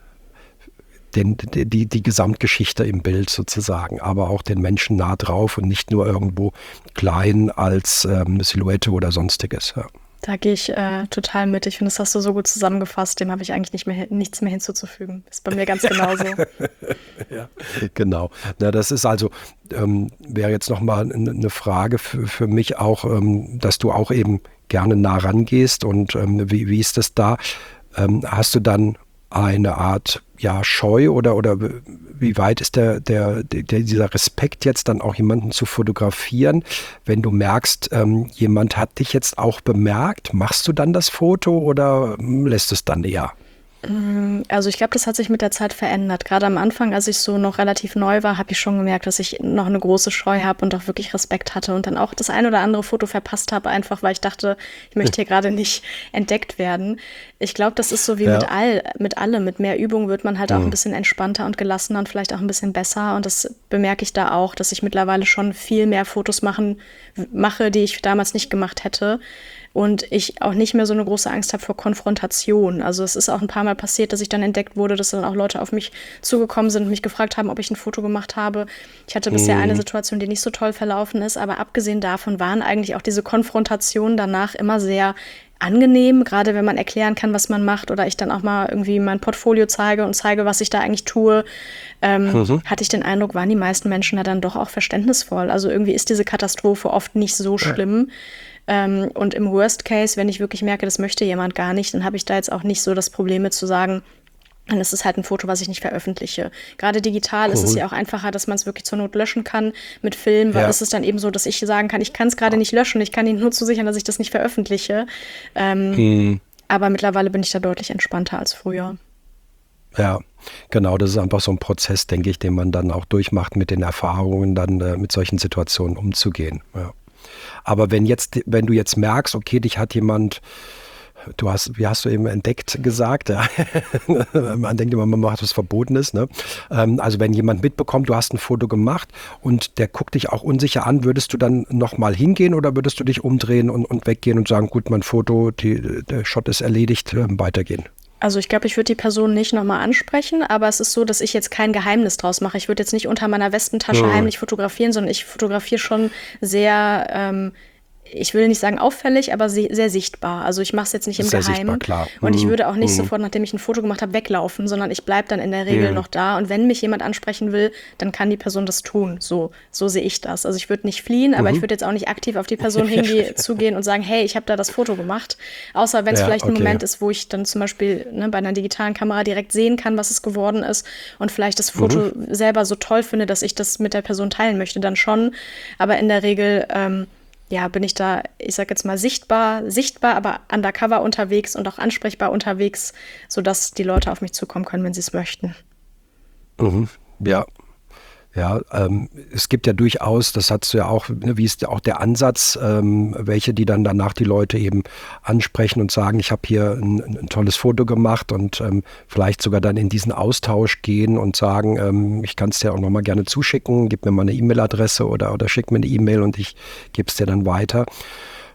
Den, die, die Gesamtgeschichte im Bild sozusagen, aber auch den Menschen nah drauf und nicht nur irgendwo klein als ähm, Silhouette oder sonstiges. Ja. Da gehe ich äh, total mit. Ich finde, das hast du so gut zusammengefasst. Dem habe ich eigentlich nicht mehr, nichts mehr hinzuzufügen. Ist bei mir ganz genauso. Ja, genau. Na, das ist also, ähm, wäre jetzt nochmal eine Frage für, für mich auch, ähm, dass du auch eben gerne nah rangehst und ähm, wie, wie ist das da? Ähm, hast du dann eine Art ja, Scheu oder, oder wie weit ist der, der, der, dieser Respekt jetzt dann auch jemanden zu fotografieren, wenn du merkst, ähm, jemand hat dich jetzt auch bemerkt, machst du dann das Foto oder lässt es dann eher? Also ich glaube, das hat sich mit der Zeit verändert. Gerade am Anfang, als ich so noch relativ neu war, habe ich schon gemerkt, dass ich noch eine große Scheu habe und auch wirklich Respekt hatte und dann auch das ein oder andere Foto verpasst habe, einfach weil ich dachte, ich möchte hier gerade nicht entdeckt werden. Ich glaube, das ist so wie Ja. mit all, mit allem. Mit mehr Übung wird man halt auch Mhm. ein bisschen entspannter und gelassener und vielleicht auch ein bisschen besser. Und das bemerke ich da auch, dass ich mittlerweile schon viel mehr Fotos machen, mache, die ich damals nicht gemacht hätte. Und ich auch nicht mehr so eine große Angst habe vor Konfrontation. Also es ist auch ein paar Mal passiert, dass ich dann entdeckt wurde, dass dann auch Leute auf mich zugekommen sind und mich gefragt haben, ob ich ein Foto gemacht habe. Ich hatte bisher eine Situation, die nicht so toll verlaufen ist, aber abgesehen davon waren eigentlich auch diese Konfrontationen danach immer sehr angenehm, gerade wenn man erklären kann, was man macht oder ich dann auch mal irgendwie mein Portfolio zeige und zeige, was ich da eigentlich tue, ähm, Mhm. hatte ich den Eindruck, waren die meisten Menschen da dann doch auch verständnisvoll. Also irgendwie ist diese Katastrophe oft nicht so schlimm. Ähm, und im Worst Case, wenn ich wirklich merke, das möchte jemand gar nicht, dann habe ich da jetzt auch nicht so das Problem mit zu sagen, dann ist es halt ein Foto, was ich nicht veröffentliche. Gerade digital ist es Cool. ja auch einfacher, dass man es wirklich zur Not löschen kann. Mit Film Ja. ist es dann eben so, dass ich sagen kann, ich kann es gerade nicht löschen, ich kann Ihnen nur zusichern, dass ich das nicht veröffentliche. Ähm, Mhm. aber mittlerweile bin ich da deutlich entspannter als früher. Ja, genau, das ist einfach so ein Prozess, denke ich, den man dann auch durchmacht, mit den Erfahrungen dann äh, mit solchen Situationen umzugehen. Ja. Aber wenn jetzt, wenn du jetzt merkst, okay, dich hat jemand, du hast, wie hast du eben entdeckt gesagt, ja. Man denkt immer, man macht was Verbotenes, ne? Ähm, also wenn jemand mitbekommt, du hast ein Foto gemacht und der guckt dich auch unsicher an, würdest du dann nochmal hingehen oder würdest du dich umdrehen und, und weggehen und sagen, gut, mein Foto, die, der Shot ist erledigt, ähm, weitergehen? Also ich glaube, ich würde die Person nicht nochmal ansprechen, aber es ist so, dass ich jetzt kein Geheimnis draus mache. Ich würde jetzt nicht unter meiner Westentasche Hm. heimlich fotografieren, sondern ich fotografiere schon sehr, ähm, ich will nicht sagen auffällig, aber se- sehr sichtbar. Also ich mache es jetzt nicht im Sehr Geheimen. sichtbar, klar. Und ich Mhm. würde auch nicht Mhm. sofort, nachdem ich ein Foto gemacht habe, weglaufen, sondern ich bleibe dann in der Regel Mhm. noch da. Und wenn mich jemand ansprechen will, dann kann die Person das tun. So, so sehe ich das. Also ich würde nicht fliehen, aber ich würde jetzt auch nicht aktiv auf die Person hinge- zugehen und sagen, hey, ich habe da das Foto gemacht. Außer wenn es Ja, vielleicht ein okay. Moment ist, wo ich dann zum Beispiel ne, bei einer digitalen Kamera direkt sehen kann, was es geworden ist und vielleicht das Foto selber so toll finde, dass ich das mit der Person teilen möchte, dann schon. Aber in der Regel ähm, ja, bin ich da, ich sag jetzt mal, sichtbar, sichtbar, aber undercover unterwegs und auch ansprechbar unterwegs, sodass die Leute auf mich zukommen können, wenn sie es möchten. Mhm. Ja, ja, ähm, es gibt ja durchaus, das hast du ja auch, ne, wie ist auch der Ansatz, ähm, welche, die dann danach die Leute eben ansprechen und sagen, ich habe hier ein, ein tolles Foto gemacht und ähm, vielleicht sogar dann in diesen Austausch gehen und sagen, ähm, ich kann es dir auch nochmal gerne zuschicken, gib mir mal eine E-Mail-Adresse oder, oder schick mir eine E-Mail und ich gebe es dir dann weiter.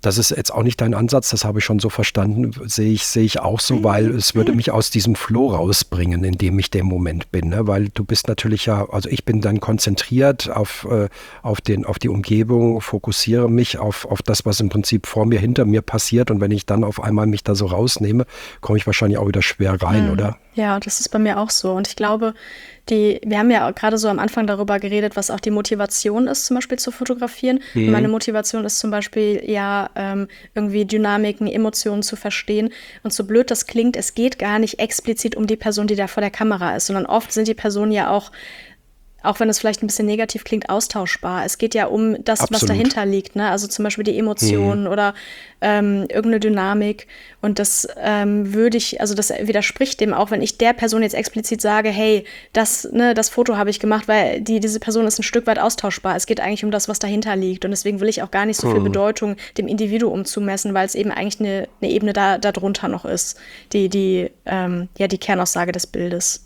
Das ist jetzt auch nicht dein Ansatz, das habe ich schon so verstanden, sehe ich, sehe ich auch so, weil es würde mich aus diesem Flow rausbringen, in dem ich dem Moment bin, ne? Weil du bist natürlich ja, also ich bin dann konzentriert auf, äh, auf, den, auf die Umgebung, fokussiere mich auf, auf das, was im Prinzip vor mir, hinter mir passiert, und wenn ich dann auf einmal mich da so rausnehme, komme ich wahrscheinlich auch wieder schwer rein, mhm. oder? Ja, das ist bei mir auch so, und ich glaube, Die, wir haben ja gerade so am Anfang darüber geredet, was auch die Motivation ist, zum Beispiel zu fotografieren. Mhm. Meine Motivation ist zum Beispiel ja ähm, irgendwie Dynamiken, Emotionen zu verstehen. Und so blöd das klingt, es geht gar nicht explizit um die Person, die da vor der Kamera ist, sondern oft sind die Personen ja auch, auch wenn es vielleicht ein bisschen negativ klingt, austauschbar. Es geht ja um das, Absolut. was dahinter liegt, ne? Also zum Beispiel die Emotionen mhm. oder ähm, irgendeine Dynamik. Und das ähm, würde ich, also das widerspricht dem auch, wenn ich der Person jetzt explizit sage, hey, das, ne, das Foto habe ich gemacht, weil die, diese Person ist ein Stück weit austauschbar. Es geht eigentlich um das, was dahinter liegt. Und deswegen will ich auch gar nicht so viel mhm. Bedeutung dem Individuum zumessen, weil es eben eigentlich eine, eine Ebene da, da drunter noch ist, die, die, ähm, ja, die Kernaussage des Bildes.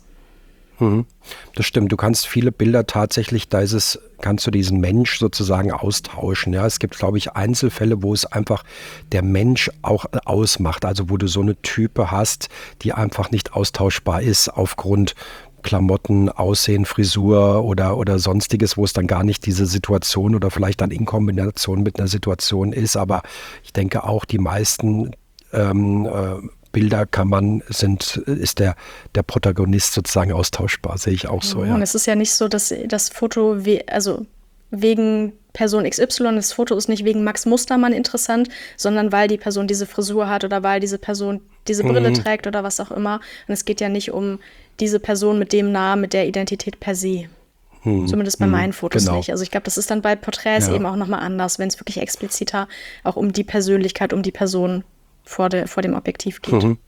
Das stimmt, du kannst viele Bilder tatsächlich, da ist es, kannst du diesen Mensch sozusagen austauschen. Ja, es gibt, glaube ich, Einzelfälle, wo es einfach der Mensch auch ausmacht, also wo du so eine Type hast, die einfach nicht austauschbar ist aufgrund Klamotten, Aussehen, Frisur oder, oder sonstiges, wo es dann gar nicht diese Situation oder vielleicht dann in Kombination mit einer Situation ist. Aber ich denke auch, die meisten ähm, äh, Bilder kann man, sind, ist der, der Protagonist sozusagen austauschbar, sehe ich auch so, ja. Und es ist ja nicht so, dass das Foto, we- also wegen Person X Y, das Foto ist nicht wegen Max Mustermann interessant, sondern weil die Person diese Frisur hat oder weil diese Person diese Brille mhm. trägt oder was auch immer. Und es geht ja nicht um diese Person mit dem Namen, mit der Identität per se. Hm. Zumindest bei hm. meinen Fotos genau. nicht. Also ich glaube, das ist dann bei Porträts ja. eben auch nochmal anders, wenn es wirklich expliziter auch um die Persönlichkeit, um die Person vor, de, vor dem Objektiv geht. Mhm.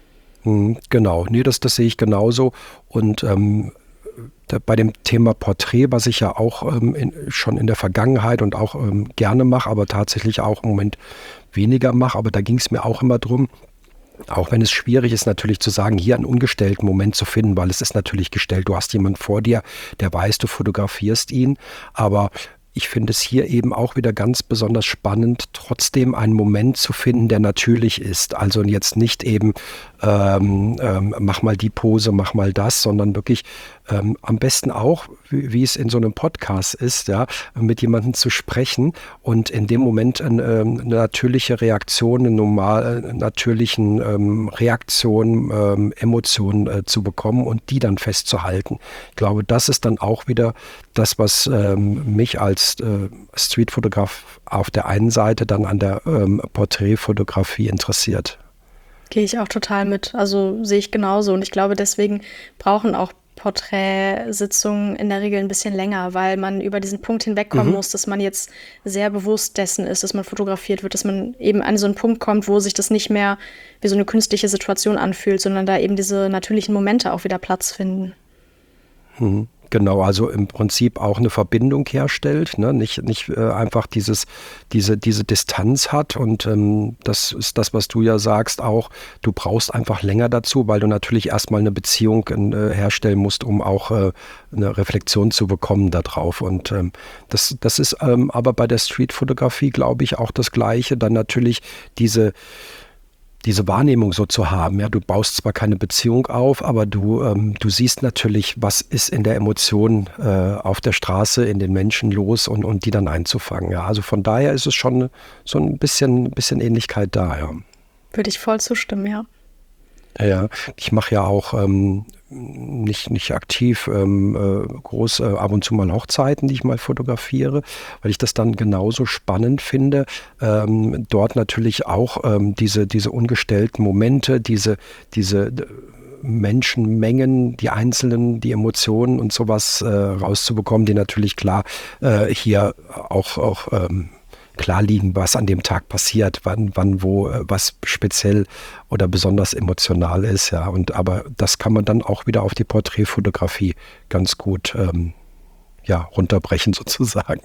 Mhm, genau, nee, das, das sehe ich genauso. Und ähm, da, bei dem Thema Porträt, was ich ja auch ähm, in, schon in der Vergangenheit und auch ähm, gerne mache, aber tatsächlich auch im Moment weniger mache, aber da ging es mir auch immer drum, auch wenn es schwierig ist, natürlich zu sagen, hier einen ungestellten Moment zu finden, weil es ist natürlich gestellt, du hast jemanden vor dir, der weiß, du fotografierst ihn, aber ich finde es hier eben auch wieder ganz besonders spannend, trotzdem einen Moment zu finden, der natürlich ist. Also jetzt nicht eben, ähm, ähm, mach mal die Pose, mach mal das, sondern wirklich ähm, am besten auch, wie, wie es in so einem Podcast ist, ja, mit jemandem zu sprechen und in dem Moment eine, eine natürliche Reaktion, eine normal natürlichen ähm, Reaktion, ähm, Emotionen äh, zu bekommen und die dann festzuhalten. Ich glaube, das ist dann auch wieder das, was ähm, mich als äh, Streetfotograf auf der einen Seite dann an der ähm, Porträtfotografie interessiert. Gehe ich auch total mit. Also sehe ich genauso. Und ich glaube, deswegen brauchen auch Porträtsitzungen in der Regel ein bisschen länger, weil man über diesen Punkt hinwegkommen mhm. muss, dass man jetzt sehr bewusst dessen ist, dass man fotografiert wird, dass man eben an so einen Punkt kommt, wo sich das nicht mehr wie so eine künstliche Situation anfühlt, sondern da eben diese natürlichen Momente auch wieder Platz finden. Mhm. Genau, also im Prinzip auch eine Verbindung herstellt, ne? nicht, nicht äh, einfach dieses, diese, diese Distanz hat und ähm, das ist das, was du ja sagst auch, du brauchst einfach länger dazu, weil du natürlich erstmal eine Beziehung äh, herstellen musst, um auch äh, eine Reflexion zu bekommen darauf und ähm, das, das ist ähm, aber bei der Streetfotografie, glaube ich, auch das Gleiche, dann natürlich diese diese Wahrnehmung so zu haben. Ja, du baust zwar keine Beziehung auf, aber du, ähm, du siehst natürlich, was ist in der Emotion äh, auf der Straße, in den Menschen los und, und die dann einzufangen. Ja, also von daher ist es schon so ein bisschen, bisschen Ähnlichkeit da. Ja. Würde ich voll zustimmen, ja. Ja, ich mache ja auch ähm, nicht, nicht aktiv ähm, äh, groß äh, ab und zu mal Hochzeiten, die ich mal fotografiere, weil ich das dann genauso spannend finde. Ähm, dort natürlich auch ähm, diese, diese ungestellten Momente, diese, diese Menschenmengen, die einzelnen, die Emotionen und sowas äh, rauszubekommen, die natürlich klar äh, hier auch, auch ähm, klar liegen, was an dem Tag passiert, wann, wann, wo, was speziell oder besonders emotional ist, ja. Und aber das kann man dann auch wieder auf die Porträtfotografie ganz gut ähm, ja, runterbrechen sozusagen.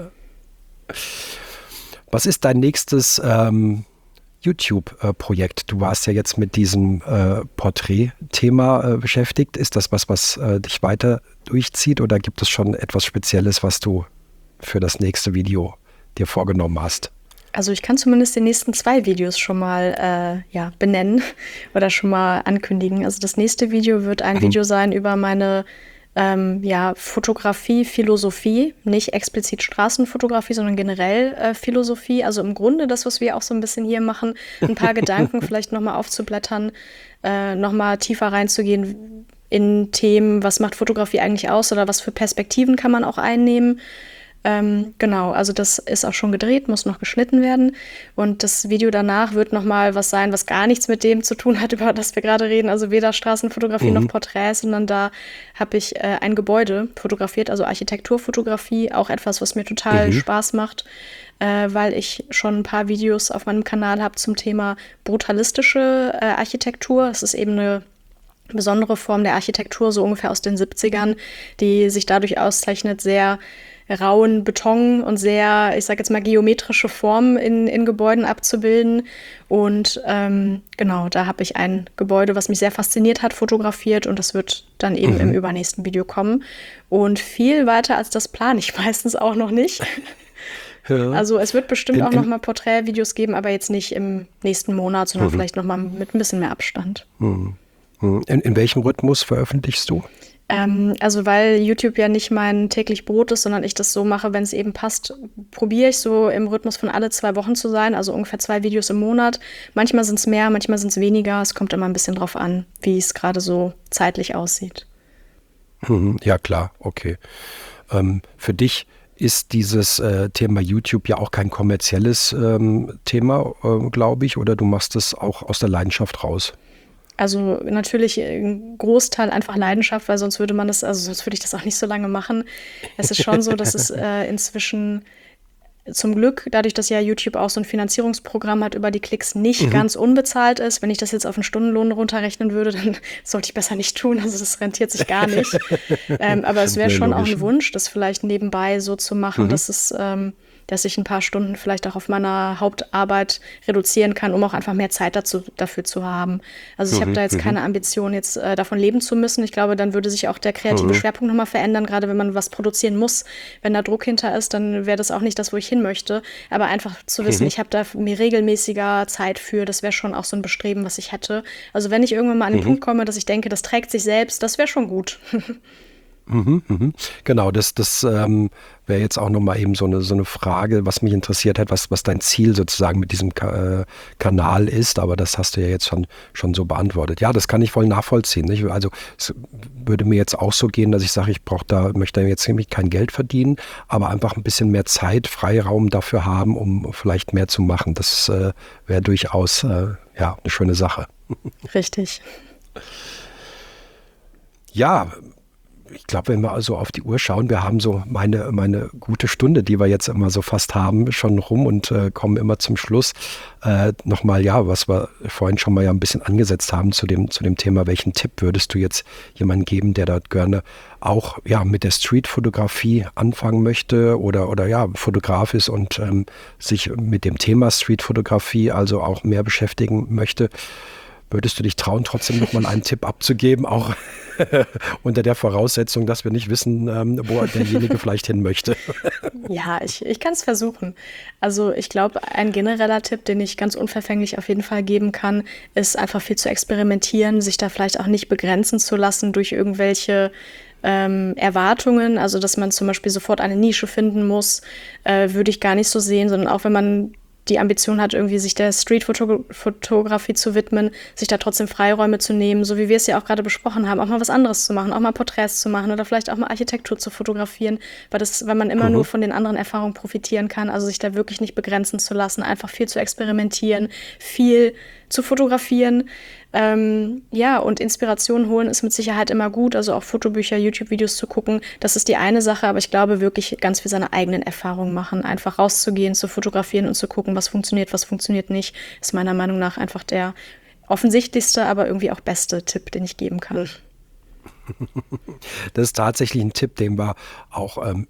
Was ist dein nächstes ähm, YouTube-Projekt? Du warst ja jetzt mit diesem äh, Porträt-Thema äh, beschäftigt. Ist das was, was äh, dich weiter durchzieht oder gibt es schon etwas Spezielles, was du für das nächste Video dir vorgenommen hast? Also ich kann zumindest die nächsten zwei Videos schon mal äh, ja, benennen oder schon mal ankündigen. Also das nächste Video wird ein mhm. Video sein über meine ähm, ja, Fotografie, Philosophie, nicht explizit Straßenfotografie, sondern generell äh, Philosophie. Also im Grunde das, was wir auch so ein bisschen hier machen, ein paar Gedanken vielleicht nochmal aufzublättern, äh, nochmal tiefer reinzugehen in Themen, was macht Fotografie eigentlich aus oder was für Perspektiven kann man auch einnehmen. Ähm, genau, also das ist auch schon gedreht, muss noch geschnitten werden. Und das Video danach wird nochmal was sein, was gar nichts mit dem zu tun hat, über das wir gerade reden. Also weder Straßenfotografie mhm. noch Porträts, sondern da habe ich äh, ein Gebäude fotografiert, also Architekturfotografie, auch etwas, was mir total mhm. Spaß macht, äh, weil ich schon ein paar Videos auf meinem Kanal habe zum Thema brutalistische äh, Architektur. Es ist eben eine besondere Form der Architektur, so ungefähr aus den siebzigern, die sich dadurch auszeichnet, sehr rauen Beton und sehr, ich sage jetzt mal, geometrische Formen in, in Gebäuden abzubilden. Und ähm, genau, da habe ich ein Gebäude, was mich sehr fasziniert hat, fotografiert und das wird dann eben mhm. im übernächsten Video kommen. Und viel weiter als das plane ich meistens auch noch nicht. Ja. Also es wird bestimmt in, auch noch mal Porträtvideos geben, aber jetzt nicht im nächsten Monat, sondern mhm. vielleicht noch mal mit ein bisschen mehr Abstand. Mhm. In, in welchem Rhythmus veröffentlichst du? Ähm, also weil YouTube ja nicht mein täglich Brot ist, sondern ich das so mache, wenn es eben passt, probiere ich so im Rhythmus von alle zwei Wochen zu sein, also ungefähr zwei Videos im Monat. Manchmal sind es mehr, manchmal sind es weniger. Es kommt immer ein bisschen drauf an, wie es gerade so zeitlich aussieht. Ja, klar, okay. Ähm, für dich ist dieses äh, Thema YouTube ja auch kein kommerzielles ähm, Thema, äh, glaube ich, oder du machst es auch aus der Leidenschaft raus? Also natürlich ein Großteil einfach Leidenschaft, weil sonst würde man das, also sonst würde ich das auch nicht so lange machen. Es ist schon so, dass es äh, inzwischen zum Glück, dadurch, dass ja YouTube auch so ein Finanzierungsprogramm hat, über die Klicks nicht mhm. ganz unbezahlt ist. Wenn ich das jetzt auf einen Stundenlohn runterrechnen würde, dann sollte ich besser nicht tun. Also das rentiert sich gar nicht. ähm, aber es wäre schon auch ein Wunsch, das vielleicht nebenbei so zu machen, mhm. dass es ähm, dass ich ein paar Stunden vielleicht auch auf meiner Hauptarbeit reduzieren kann, um auch einfach mehr Zeit dazu, dafür zu haben. Also ich mhm, habe da jetzt keine Ambition, jetzt äh, davon leben zu müssen. Ich glaube, dann würde sich auch der kreative mhm. Schwerpunkt nochmal verändern, gerade wenn man was produzieren muss. Wenn da Druck hinter ist, dann wäre das auch nicht das, wo ich hin möchte. Aber einfach zu wissen, mhm. ich habe da mir regelmäßiger Zeit für, das wäre schon auch so ein Bestreben, was ich hätte. Also wenn ich irgendwann mal an den mhm. Punkt komme, dass ich denke, das trägt sich selbst, das wäre schon gut. Mhm, mhm. Genau, das, das ähm, wäre jetzt auch nochmal eben so eine, so eine Frage, was mich interessiert hat, was, was dein Ziel sozusagen mit diesem Ka- äh, Kanal ist, aber das hast du ja jetzt schon, schon so beantwortet. Ja, das kann ich voll nachvollziehen. Nicht? Also es würde mir jetzt auch so gehen, dass ich sage, ich brauche da, möchte jetzt nämlich kein Geld verdienen, aber einfach ein bisschen mehr Zeit, Freiraum dafür haben, um vielleicht mehr zu machen. Das äh, wäre durchaus äh, ja, eine schöne Sache. Richtig. Ja, ich glaube, wenn wir also auf die Uhr schauen, wir haben so meine, meine gute Stunde, die wir jetzt immer so fast haben, schon rum und äh, kommen immer zum Schluss. Äh, Nochmal, ja, was wir vorhin schon mal ja ein bisschen angesetzt haben zu dem, zu dem Thema, welchen Tipp würdest du jetzt jemandem geben, der dort gerne auch ja, mit der Streetfotografie anfangen möchte oder, oder ja, Fotograf ist und ähm, sich mit dem Thema Streetfotografie also auch mehr beschäftigen möchte? Würdest du dich trauen, trotzdem nochmal einen Tipp abzugeben, auch unter der Voraussetzung, dass wir nicht wissen, ähm, wo derjenige vielleicht hin möchte? Ja, ich, ich kann es versuchen. Also ich glaube, ein genereller Tipp, den ich ganz unverfänglich auf jeden Fall geben kann, ist einfach viel zu experimentieren, sich da vielleicht auch nicht begrenzen zu lassen durch irgendwelche Ähm, Erwartungen, also dass man zum Beispiel sofort eine Nische finden muss, äh, würde ich gar nicht so sehen, sondern auch wenn man die Ambition hat, irgendwie sich der Streetfotografie zu widmen, sich da trotzdem Freiräume zu nehmen, so wie wir es ja auch gerade besprochen haben, auch mal was anderes zu machen, auch mal Porträts zu machen oder vielleicht auch mal Architektur zu fotografieren, weil, das, weil man immer mhm. nur von den anderen Erfahrungen profitieren kann, also sich da wirklich nicht begrenzen zu lassen, einfach viel zu experimentieren, viel zu fotografieren. Ähm, ja, und Inspiration holen ist mit Sicherheit immer gut, also auch Fotobücher, YouTube-Videos zu gucken, das ist die eine Sache, aber ich glaube wirklich ganz viel seine eigenen Erfahrungen machen, einfach rauszugehen, zu fotografieren und zu gucken, was funktioniert, was funktioniert nicht, ist meiner Meinung nach einfach der offensichtlichste, aber irgendwie auch beste Tipp, den ich geben kann. Das ist tatsächlich ein Tipp, den wir auch ähm,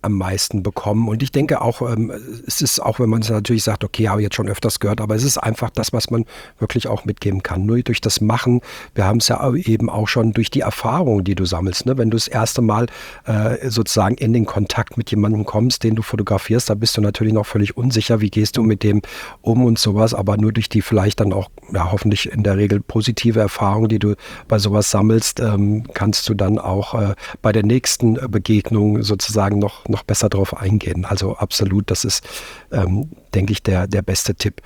am meisten bekommen. Und ich denke auch, ähm, es ist auch, wenn man es natürlich sagt, okay, habe ich jetzt schon öfters gehört, aber es ist einfach das, was man wirklich auch mitgeben kann. Nur durch das Machen, wir haben es ja eben auch schon durch die Erfahrungen, die du sammelst. Ne? Wenn du das erste Mal äh, sozusagen in den Kontakt mit jemandem kommst, den du fotografierst, da bist du natürlich noch völlig unsicher, wie gehst du mit dem um und sowas, aber nur durch die vielleicht dann auch, ja, hoffentlich in der Regel positive Erfahrungen, die du bei sowas sammelst, ähm, kannst du dann auch äh, bei der nächsten Begegnung sozusagen noch noch besser drauf eingehen. Also absolut, das ist, ähm, denke ich, der, der beste Tipp.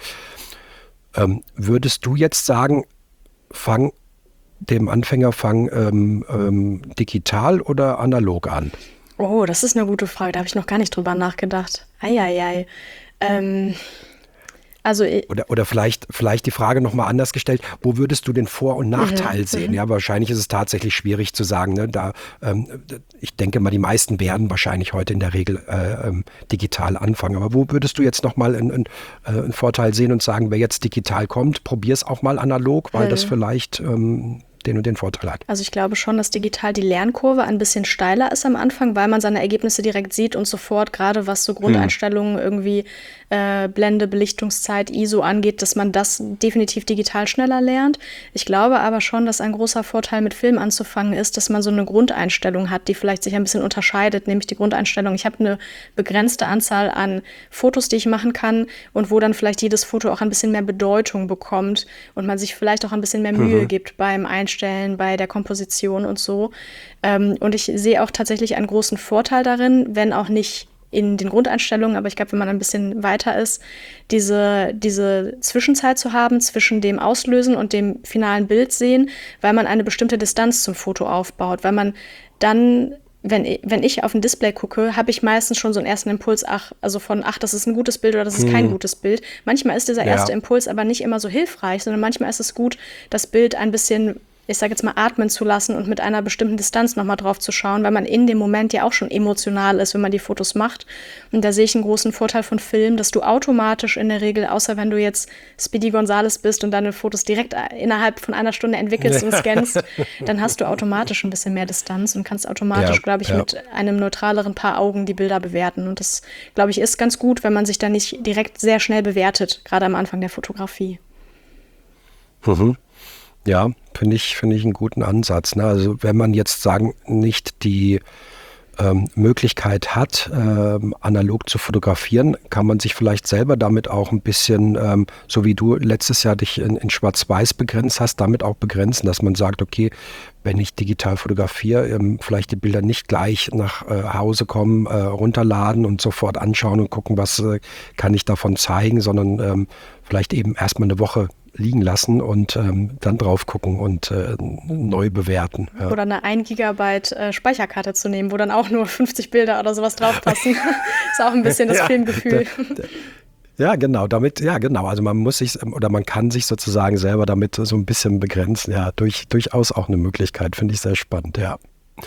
Ähm, würdest du jetzt sagen, fang dem Anfänger fang ähm, ähm, digital oder analog an? Oh, das ist eine gute Frage. Da habe ich noch gar nicht drüber nachgedacht. Eieiei. Ähm, also Oder, oder vielleicht, vielleicht die Frage nochmal anders gestellt, wo würdest du den Vor- und Nachteil mhm, sehen? mhm. Ja, wahrscheinlich ist es tatsächlich schwierig zu sagen. Ne? Da, ähm, ich denke mal, die meisten werden wahrscheinlich heute in der Regel äh, ähm, digital anfangen. Aber wo würdest du jetzt nochmal einen, einen, äh, einen Vorteil sehen und sagen, wer jetzt digital kommt, probier es auch mal analog, weil das Ähm, vielleicht ähm, den und den Vorteil hat. Also ich glaube schon, dass digital die Lernkurve ein bisschen steiler ist am Anfang, weil man seine Ergebnisse direkt sieht und sofort, gerade was so Grundeinstellungen irgendwie äh, Blende, Belichtungszeit, I S O angeht, dass man das definitiv digital schneller lernt. Ich glaube aber schon, dass ein großer Vorteil mit Film anzufangen ist, dass man so eine Grundeinstellung hat, die vielleicht sich ein bisschen unterscheidet, nämlich die Grundeinstellung, ich habe eine begrenzte Anzahl an Fotos, die ich machen kann und wo dann vielleicht jedes Foto auch ein bisschen mehr Bedeutung bekommt und man sich vielleicht auch ein bisschen mehr Mühe Mhm. gibt beim Einstellen, bei der Komposition und so. Ähm, und ich sehe auch tatsächlich einen großen Vorteil darin, wenn auch nicht in den Grundeinstellungen, aber ich glaube, wenn man ein bisschen weiter ist, diese, diese Zwischenzeit zu haben zwischen dem Auslösen und dem finalen Bild sehen, weil man eine bestimmte Distanz zum Foto aufbaut, weil man dann, wenn, i- wenn ich auf ein Display gucke, habe ich meistens schon so einen ersten Impuls, ach, also von, ach, das ist ein gutes Bild oder das ist kein Hm. gutes Bild. Manchmal ist dieser erste Ja. Impuls aber nicht immer so hilfreich, sondern manchmal ist es gut, das Bild ein bisschen, ich sage jetzt mal, atmen zu lassen und mit einer bestimmten Distanz nochmal drauf zu schauen, weil man in dem Moment ja auch schon emotional ist, wenn man die Fotos macht. Und da sehe ich einen großen Vorteil von Film, dass du automatisch in der Regel, außer wenn du jetzt Speedy Gonzales bist und deine Fotos direkt innerhalb von einer Stunde entwickelst und scannst, dann hast du automatisch ein bisschen mehr Distanz und kannst automatisch, Ja, glaube ich, ja. mit einem neutraleren Paar Augen die Bilder bewerten. Und das, glaube ich, ist ganz gut, wenn man sich da nicht direkt sehr schnell bewertet, gerade am Anfang der Fotografie. Mhm. Ja, finde ich, finde ich einen guten Ansatz. Ne? Also wenn man jetzt sagen, nicht die ähm, Möglichkeit hat, ähm, analog zu fotografieren, kann man sich vielleicht selber damit auch ein bisschen, ähm, so wie du letztes Jahr dich in, in Schwarz-Weiß begrenzt hast, damit auch begrenzen, dass man sagt, okay, wenn ich digital fotografiere, ähm, vielleicht die Bilder nicht gleich nach äh, Hause kommen, äh, runterladen und sofort anschauen und gucken, was äh, kann ich davon zeigen, sondern ähm, vielleicht eben erstmal eine Woche liegen lassen und ähm, dann drauf gucken und äh, neu bewerten. Ja. Oder eine ein Gigabyte äh, Speicherkarte zu nehmen, wo dann auch nur fünfzig Bilder oder sowas draufpassen. Ist auch ein bisschen das Ja, Filmgefühl. Ja, genau, damit, ja, genau. Also man muss sich oder man kann sich sozusagen selber damit so ein bisschen begrenzen. Ja, durch, durchaus auch eine Möglichkeit, finde ich sehr spannend, ja.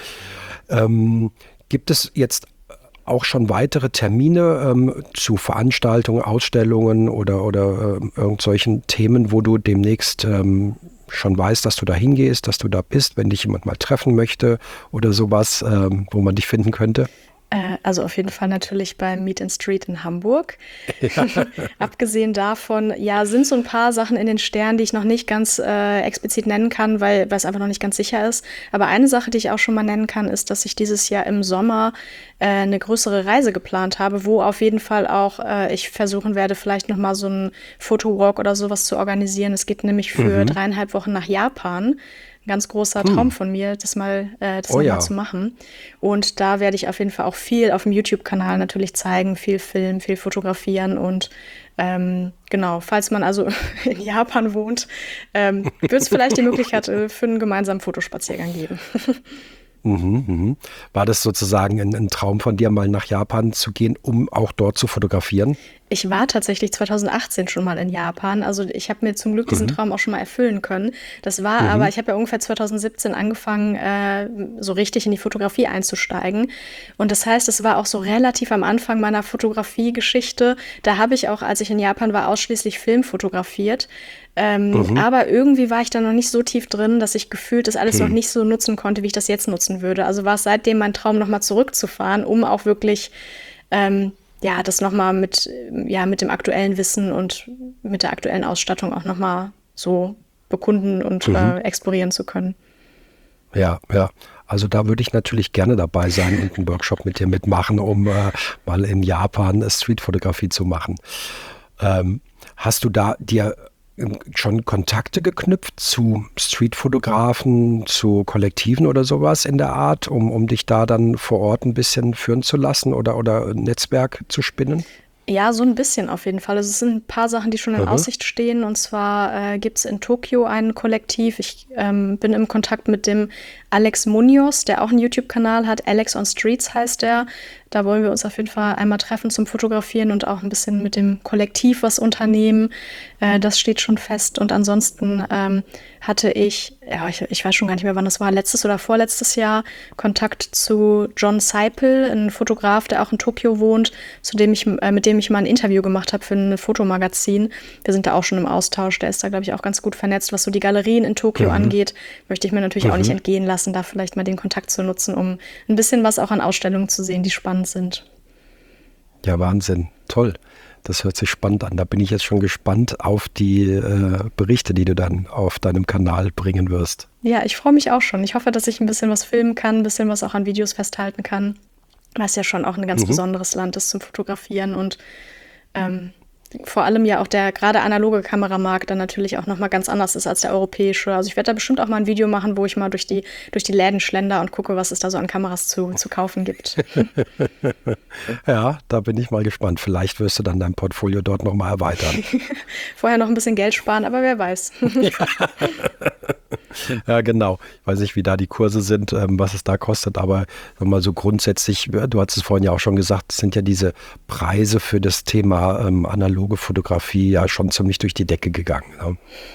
Ähm, gibt es jetzt auch schon weitere Termine ähm, zu Veranstaltungen, Ausstellungen oder, oder ähm, irgendwelchen Themen, wo du demnächst ähm, schon weißt, dass du da hingehst, dass du da bist, wenn dich jemand mal treffen möchte oder sowas, ähm, wo man dich finden könnte? Äh, Also auf jeden Fall natürlich beim Meet and Street in Hamburg. Abgesehen davon, ja, sind so ein paar Sachen in den Sternen, die ich noch nicht ganz äh, explizit nennen kann, weil, weil es einfach noch nicht ganz sicher ist. Aber eine Sache, die ich auch schon mal nennen kann, ist, dass ich dieses Jahr im Sommer äh, eine größere Reise geplant habe, wo auf jeden Fall auch äh, ich versuchen werde, vielleicht noch mal so einen Fotowalk oder sowas zu organisieren. Es geht nämlich für Mhm. dreieinhalb Wochen nach Japan. Ein ganz großer Traum Hm. von mir, das mal, äh, das Oh noch mal ja. zu machen. Und da werde ich auf jeden Fall auch viel auf dem YouTube-Kanal natürlich zeigen, viel filmen, viel fotografieren und ähm, genau, falls man also in Japan wohnt, ähm, wird es vielleicht die Möglichkeit äh, für einen gemeinsamen Fotospaziergang geben. Mhm, mhm. War das sozusagen ein, ein Traum von dir, mal nach Japan zu gehen, um auch dort zu fotografieren? Ich war tatsächlich zweitausendachtzehn schon mal in Japan. Also ich habe mir zum Glück diesen Mhm. Traum auch schon mal erfüllen können. Das war aber, Mhm. ich habe ja ungefähr zweitausendsiebzehn angefangen, äh, so richtig in die Fotografie einzusteigen. Und das heißt, es war auch so relativ am Anfang meiner Fotografie-Geschichte. Da habe ich auch, als ich in Japan war, ausschließlich Film fotografiert. Ähm, Mhm. aber irgendwie war ich da noch nicht so tief drin, dass ich gefühlt das alles noch Mhm. nicht so nutzen konnte, wie ich das jetzt nutzen würde. Also war es seitdem mein Traum, nochmal zurückzufahren, um auch wirklich ähm, ja, das nochmal mit, ja, mit dem aktuellen Wissen und mit der aktuellen Ausstattung auch nochmal so bekunden und Mhm. äh, explorieren zu können. Ja, ja. Also da würde ich natürlich gerne dabei sein und einen Workshop mit dir mitmachen, um äh, mal in Japan äh, Streetfotografie zu machen. Ähm, Hast du da dir ähm, schon Kontakte geknüpft zu Streetfotografen, zu Kollektiven oder sowas in der Art, um, um dich da dann vor Ort ein bisschen führen zu lassen oder, oder ein Netzwerk zu spinnen? Ja, so ein bisschen auf jeden Fall. Also es sind ein paar Sachen, die schon in Mhm. Aussicht stehen. Und zwar äh, gibt es in Tokio ein Kollektiv. Ich ähm, bin im Kontakt mit dem Alex Munoz, der auch einen YouTube-Kanal hat. Alex on Streets heißt der. Da wollen wir uns auf jeden Fall einmal treffen zum Fotografieren und auch ein bisschen mit dem Kollektiv was unternehmen. Äh, das steht schon fest. Und ansonsten ähm, hatte ich, ja, ich, ich weiß schon gar nicht mehr, wann das war, letztes oder vorletztes Jahr, Kontakt zu John Seipel, ein Fotograf, der auch in Tokio wohnt, zu dem ich, äh, mit dem ich mal ein Interview gemacht habe für ein Fotomagazin. Wir sind da auch schon im Austausch. Der ist da, glaube ich, auch ganz gut vernetzt. Was so die Galerien in Tokio Mhm. angeht, möchte ich mir natürlich auch nicht Mhm. entgehen lassen, da vielleicht mal den Kontakt zu nutzen, um ein bisschen was auch an Ausstellungen zu sehen, die spannend sind. Ja, Wahnsinn. Toll. Das hört sich spannend an. Da bin ich jetzt schon gespannt auf die äh, Berichte, die du dann auf deinem Kanal bringen wirst. Ja, ich freue mich auch schon. Ich hoffe, dass ich ein bisschen was filmen kann, ein bisschen was auch an Videos festhalten kann, was ja schon auch ein ganz Mhm. besonderes Land ist zum Fotografieren und ähm, vor allem ja auch der gerade analoge Kameramarkt dann natürlich auch nochmal ganz anders ist als der europäische. Also ich werde da bestimmt auch mal ein Video machen, wo ich mal durch die, durch die Läden schlender und gucke, was es da so an Kameras zu, zu kaufen gibt. Ja, da bin ich mal gespannt. Vielleicht wirst du dann dein Portfolio dort nochmal erweitern. Vorher noch ein bisschen Geld sparen, aber wer weiß. Ja, genau. Ich weiß nicht, wie da die Kurse sind, ähm, was es da kostet, aber sag mal so grundsätzlich, ja, du hast es vorhin ja auch schon gesagt, sind ja diese Preise für das Thema ähm, analoge Fotografie ja schon ziemlich durch die Decke gegangen. Ne?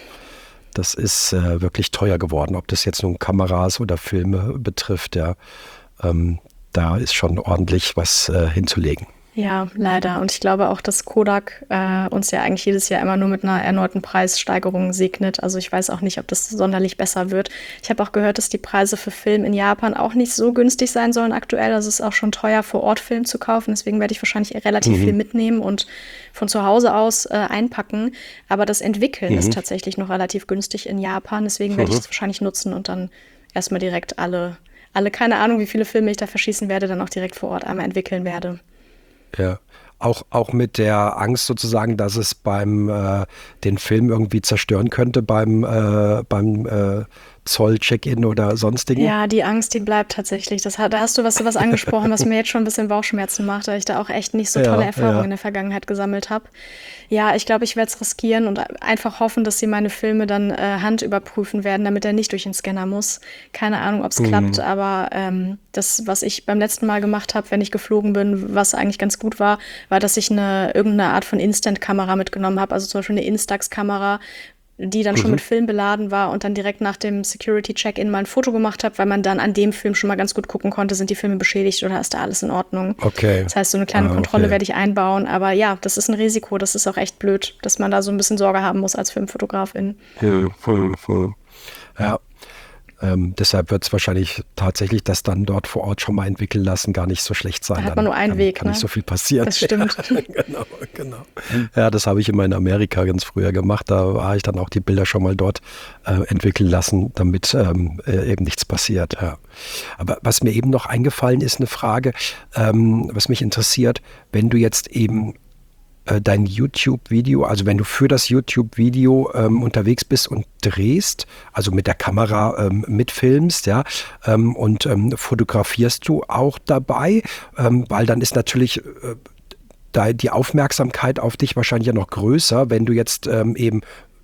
Das ist äh, wirklich teuer geworden, ob das jetzt nun Kameras oder Filme betrifft, ja. Ähm, da ist schon ordentlich was äh, hinzulegen. Ja, leider. Und ich glaube auch, dass Kodak äh, uns ja eigentlich jedes Jahr immer nur mit einer erneuten Preissteigerung segnet. Also ich weiß auch nicht, ob das sonderlich besser wird. Ich habe auch gehört, dass die Preise für Film in Japan auch nicht so günstig sein sollen aktuell. Also es ist auch schon teuer, vor Ort Film zu kaufen. Deswegen werde ich wahrscheinlich relativ viel Mhm. mitnehmen und von zu Hause aus äh, einpacken. Aber das Entwickeln ist Mhm. tatsächlich noch relativ günstig in Japan. Deswegen werde ich Mhm. das wahrscheinlich nutzen und dann erstmal direkt alle, alle, keine Ahnung, wie viele Filme ich da verschießen werde, dann auch direkt vor Ort einmal entwickeln werde. Ja. Auch, auch mit der Angst sozusagen, dass es beim äh, den Film irgendwie zerstören könnte beim, äh, beim äh, Zoll-Check-in oder sonstigen. Ja, die Angst, die bleibt tatsächlich. Das hat, da hast du was, was angesprochen, was mir jetzt schon ein bisschen Bauchschmerzen macht, weil ich da auch echt nicht so tolle Ja, Erfahrungen ja. in der Vergangenheit gesammelt habe. Ja, ich glaube, ich werde es riskieren und einfach hoffen, dass sie meine Filme dann äh, handüberprüfen werden, damit er nicht durch den Scanner muss. Keine Ahnung, ob es klappt, Mhm. aber ähm, das, was ich beim letzten Mal gemacht habe, wenn ich geflogen bin, was eigentlich ganz gut war, war, dass ich eine irgendeine Art von Instant-Kamera mitgenommen habe, also zum Beispiel eine Instax-Kamera, die dann schon Mhm. mit Film beladen war und dann direkt nach dem Security-Check-in mal ein Foto gemacht habe, weil man dann an dem Film schon mal ganz gut gucken konnte, sind die Filme beschädigt oder ist da alles in Ordnung. Okay. Das heißt, so eine kleine Ah, Kontrolle okay. werde ich einbauen, aber ja, das ist ein Risiko, das ist auch echt blöd, dass man da so ein bisschen Sorge haben muss als Filmfotografin. Hm, hm, hm. Ja, ähm, deshalb wird es wahrscheinlich tatsächlich das dann dort vor Ort schon mal entwickeln lassen, gar nicht so schlecht Da sein. hat man Dann nur einen kann, Weg, kann nicht ne? so viel passieren. Das stimmt. Ja, genau, genau. Ja, das habe ich immer in Amerika ganz früher gemacht. Da habe ich dann auch die Bilder schon mal dort äh, entwickeln lassen, damit ähm, äh, eben nichts passiert. Ja. Aber was mir eben noch eingefallen ist, eine Frage, ähm, was mich interessiert, wenn du jetzt eben äh, dein YouTube-Video, also wenn du für das YouTube-Video ähm, unterwegs bist und drehst, also mit der Kamera ähm, mitfilmst, ja, ähm, und ähm, fotografierst du auch dabei, ähm, weil dann ist natürlich äh, da die Aufmerksamkeit auf dich wahrscheinlich ja noch größer, wenn du jetzt ähm, eben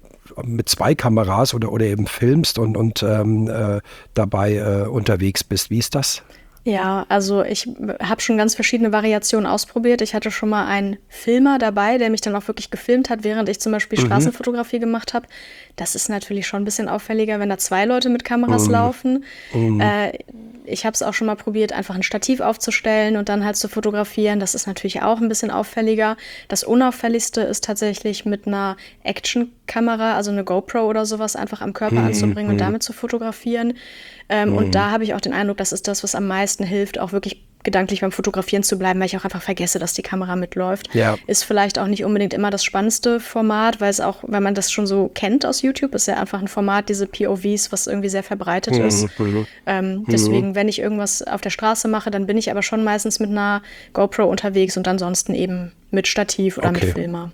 mit zwei Kameras oder, oder eben filmst und, und ähm, äh, dabei äh, unterwegs bist. Wie ist das? Ja, also ich habe schon ganz verschiedene Variationen ausprobiert. Ich hatte schon mal einen Filmer dabei, der mich dann auch wirklich gefilmt hat, während ich zum Beispiel Mhm. Straßenfotografie gemacht habe. Das ist natürlich schon ein bisschen auffälliger, wenn da zwei Leute mit Kameras Mhm. laufen. Mhm. Äh, ich habe es auch schon mal probiert, einfach ein Stativ aufzustellen und dann halt zu fotografieren. Das ist natürlich auch ein bisschen auffälliger. Das Unauffälligste ist tatsächlich mit einer Action-Kamera, also eine GoPro oder sowas, einfach am Körper Mhm. anzubringen und Mhm. damit zu fotografieren. Ähm, und Mhm. da habe ich auch den Eindruck, das ist das, was am meisten hilft, auch wirklich gedanklich beim Fotografieren zu bleiben, weil ich auch einfach vergesse, dass die Kamera mitläuft. Ja. Ist vielleicht auch nicht unbedingt immer das spannendste Format, weil es auch, wenn man das schon so kennt aus YouTube, ist ja einfach ein Format, diese P O Vs, was irgendwie sehr verbreitet ist. Mhm. Ähm, deswegen, wenn ich irgendwas auf der Straße mache, dann bin ich aber schon meistens mit einer GoPro unterwegs und ansonsten eben mit Stativ oder Okay. mit Filmer.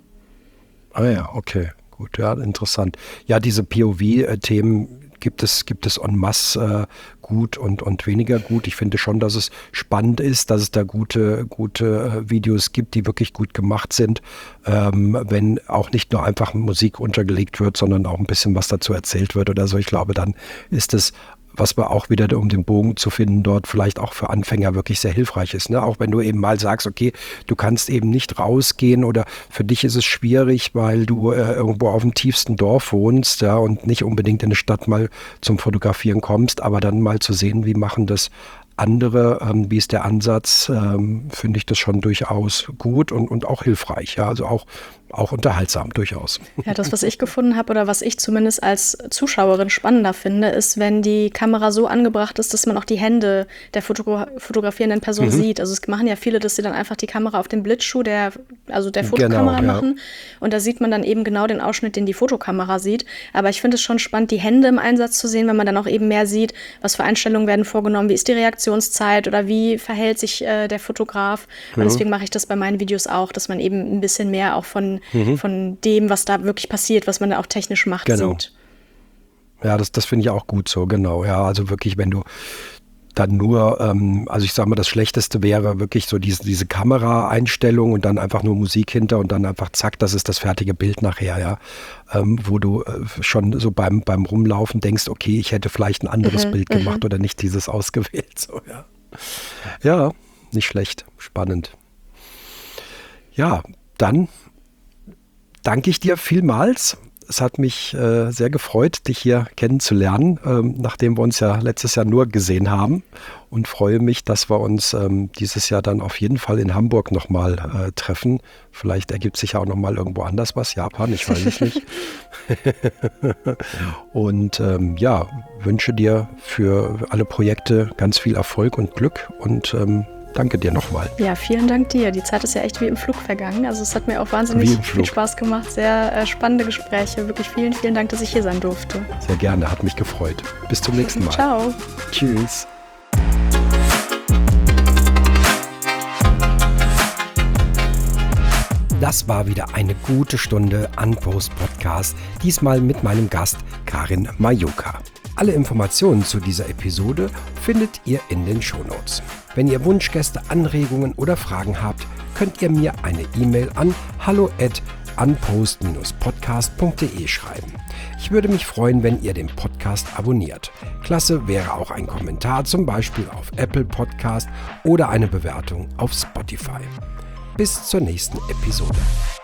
Ah ja, okay, gut, ja, interessant. Ja, diese P O V-Themen gibt es, gibt es en masse äh, gut und, und weniger gut. Ich finde schon, dass es spannend ist, dass es da gute, gute äh, Videos gibt, die wirklich gut gemacht sind, ähm, wenn auch nicht nur einfach Musik untergelegt wird, sondern auch ein bisschen was dazu erzählt wird oder so. Ich glaube, dann ist es, was wir auch wieder, um den Bogen zu finden, dort vielleicht auch für Anfänger wirklich sehr hilfreich ist. Ne? Auch wenn du eben mal sagst, okay, du kannst eben nicht rausgehen oder für dich ist es schwierig, weil du äh, irgendwo auf dem tiefsten Dorf wohnst, ja, und nicht unbedingt in eine Stadt mal zum Fotografieren kommst, aber dann mal zu sehen, wie machen das andere, ähm, wie ist der Ansatz, ähm, finde ich das schon durchaus gut und, und auch hilfreich. Ja? Also auch, auch unterhaltsam durchaus. Ja, das, was ich gefunden habe oder was ich zumindest als Zuschauerin spannender finde, ist, wenn die Kamera so angebracht ist, dass man auch die Hände der Fotogra- fotografierenden Person Mhm. sieht. Also es machen ja viele, dass sie dann einfach die Kamera auf den Blitzschuh der, also der Fotokamera Genau, ja. machen und da sieht man dann eben genau den Ausschnitt, den die Fotokamera sieht. Aber ich finde es schon spannend, die Hände im Einsatz zu sehen, wenn man dann auch eben mehr sieht, was für Einstellungen werden vorgenommen, wie ist die Reaktionszeit oder wie verhält sich äh, der Fotograf. Und Mhm. deswegen mache ich das bei meinen Videos auch, dass man eben ein bisschen mehr auch von Mhm. von dem, was da wirklich passiert, was man da auch technisch macht, Genau. sieht. Ja, das, das finde ich auch gut so, genau. Ja, also wirklich, wenn du dann nur, ähm, also ich sage mal, das Schlechteste wäre wirklich so diese, diese Kameraeinstellung und dann einfach nur Musik hinter und dann einfach zack, das ist das fertige Bild nachher, ja. Ähm, wo du äh, schon so beim, beim Rumlaufen denkst, okay, ich hätte vielleicht ein anderes Mhm, Bild gemacht oder nicht dieses ausgewählt. So, ja. Ja, nicht schlecht, spannend. Ja, dann danke ich dir vielmals. Es hat mich äh, sehr gefreut, dich hier kennenzulernen, ähm, nachdem wir uns ja letztes Jahr nur gesehen haben, und freue mich, dass wir uns ähm, dieses Jahr dann auf jeden Fall in Hamburg nochmal äh, treffen. Vielleicht ergibt sich ja auch nochmal irgendwo anders was, Japan, ich weiß es nicht. Und ähm, ja, wünsche dir für alle Projekte ganz viel Erfolg und Glück und ähm, danke dir nochmal. Ja, vielen Dank dir. Die Zeit ist ja echt wie im Flug vergangen. Also es hat mir auch Wie wahnsinnig im viel Flug. Spaß gemacht. Sehr äh, spannende Gespräche. Wirklich vielen, vielen Dank, dass ich hier sein durfte. Sehr gerne, hat mich gefreut. Bis zum nächsten Mal. Ciao. Tschüss. Das war wieder eine gute Stunde Unpost Podcast, diesmal mit meinem Gast Karin Majoka. Alle Informationen zu dieser Episode findet ihr in den Shownotes. Wenn ihr Wunschgäste, Anregungen oder Fragen habt, könnt ihr mir eine E-Mail an hallo at unpost dash podcast punkt de schreiben. Ich würde mich freuen, wenn ihr den Podcast abonniert. Klasse wäre auch ein Kommentar, zum Beispiel auf Apple Podcast oder eine Bewertung auf Spotify. Bis zur nächsten Episode.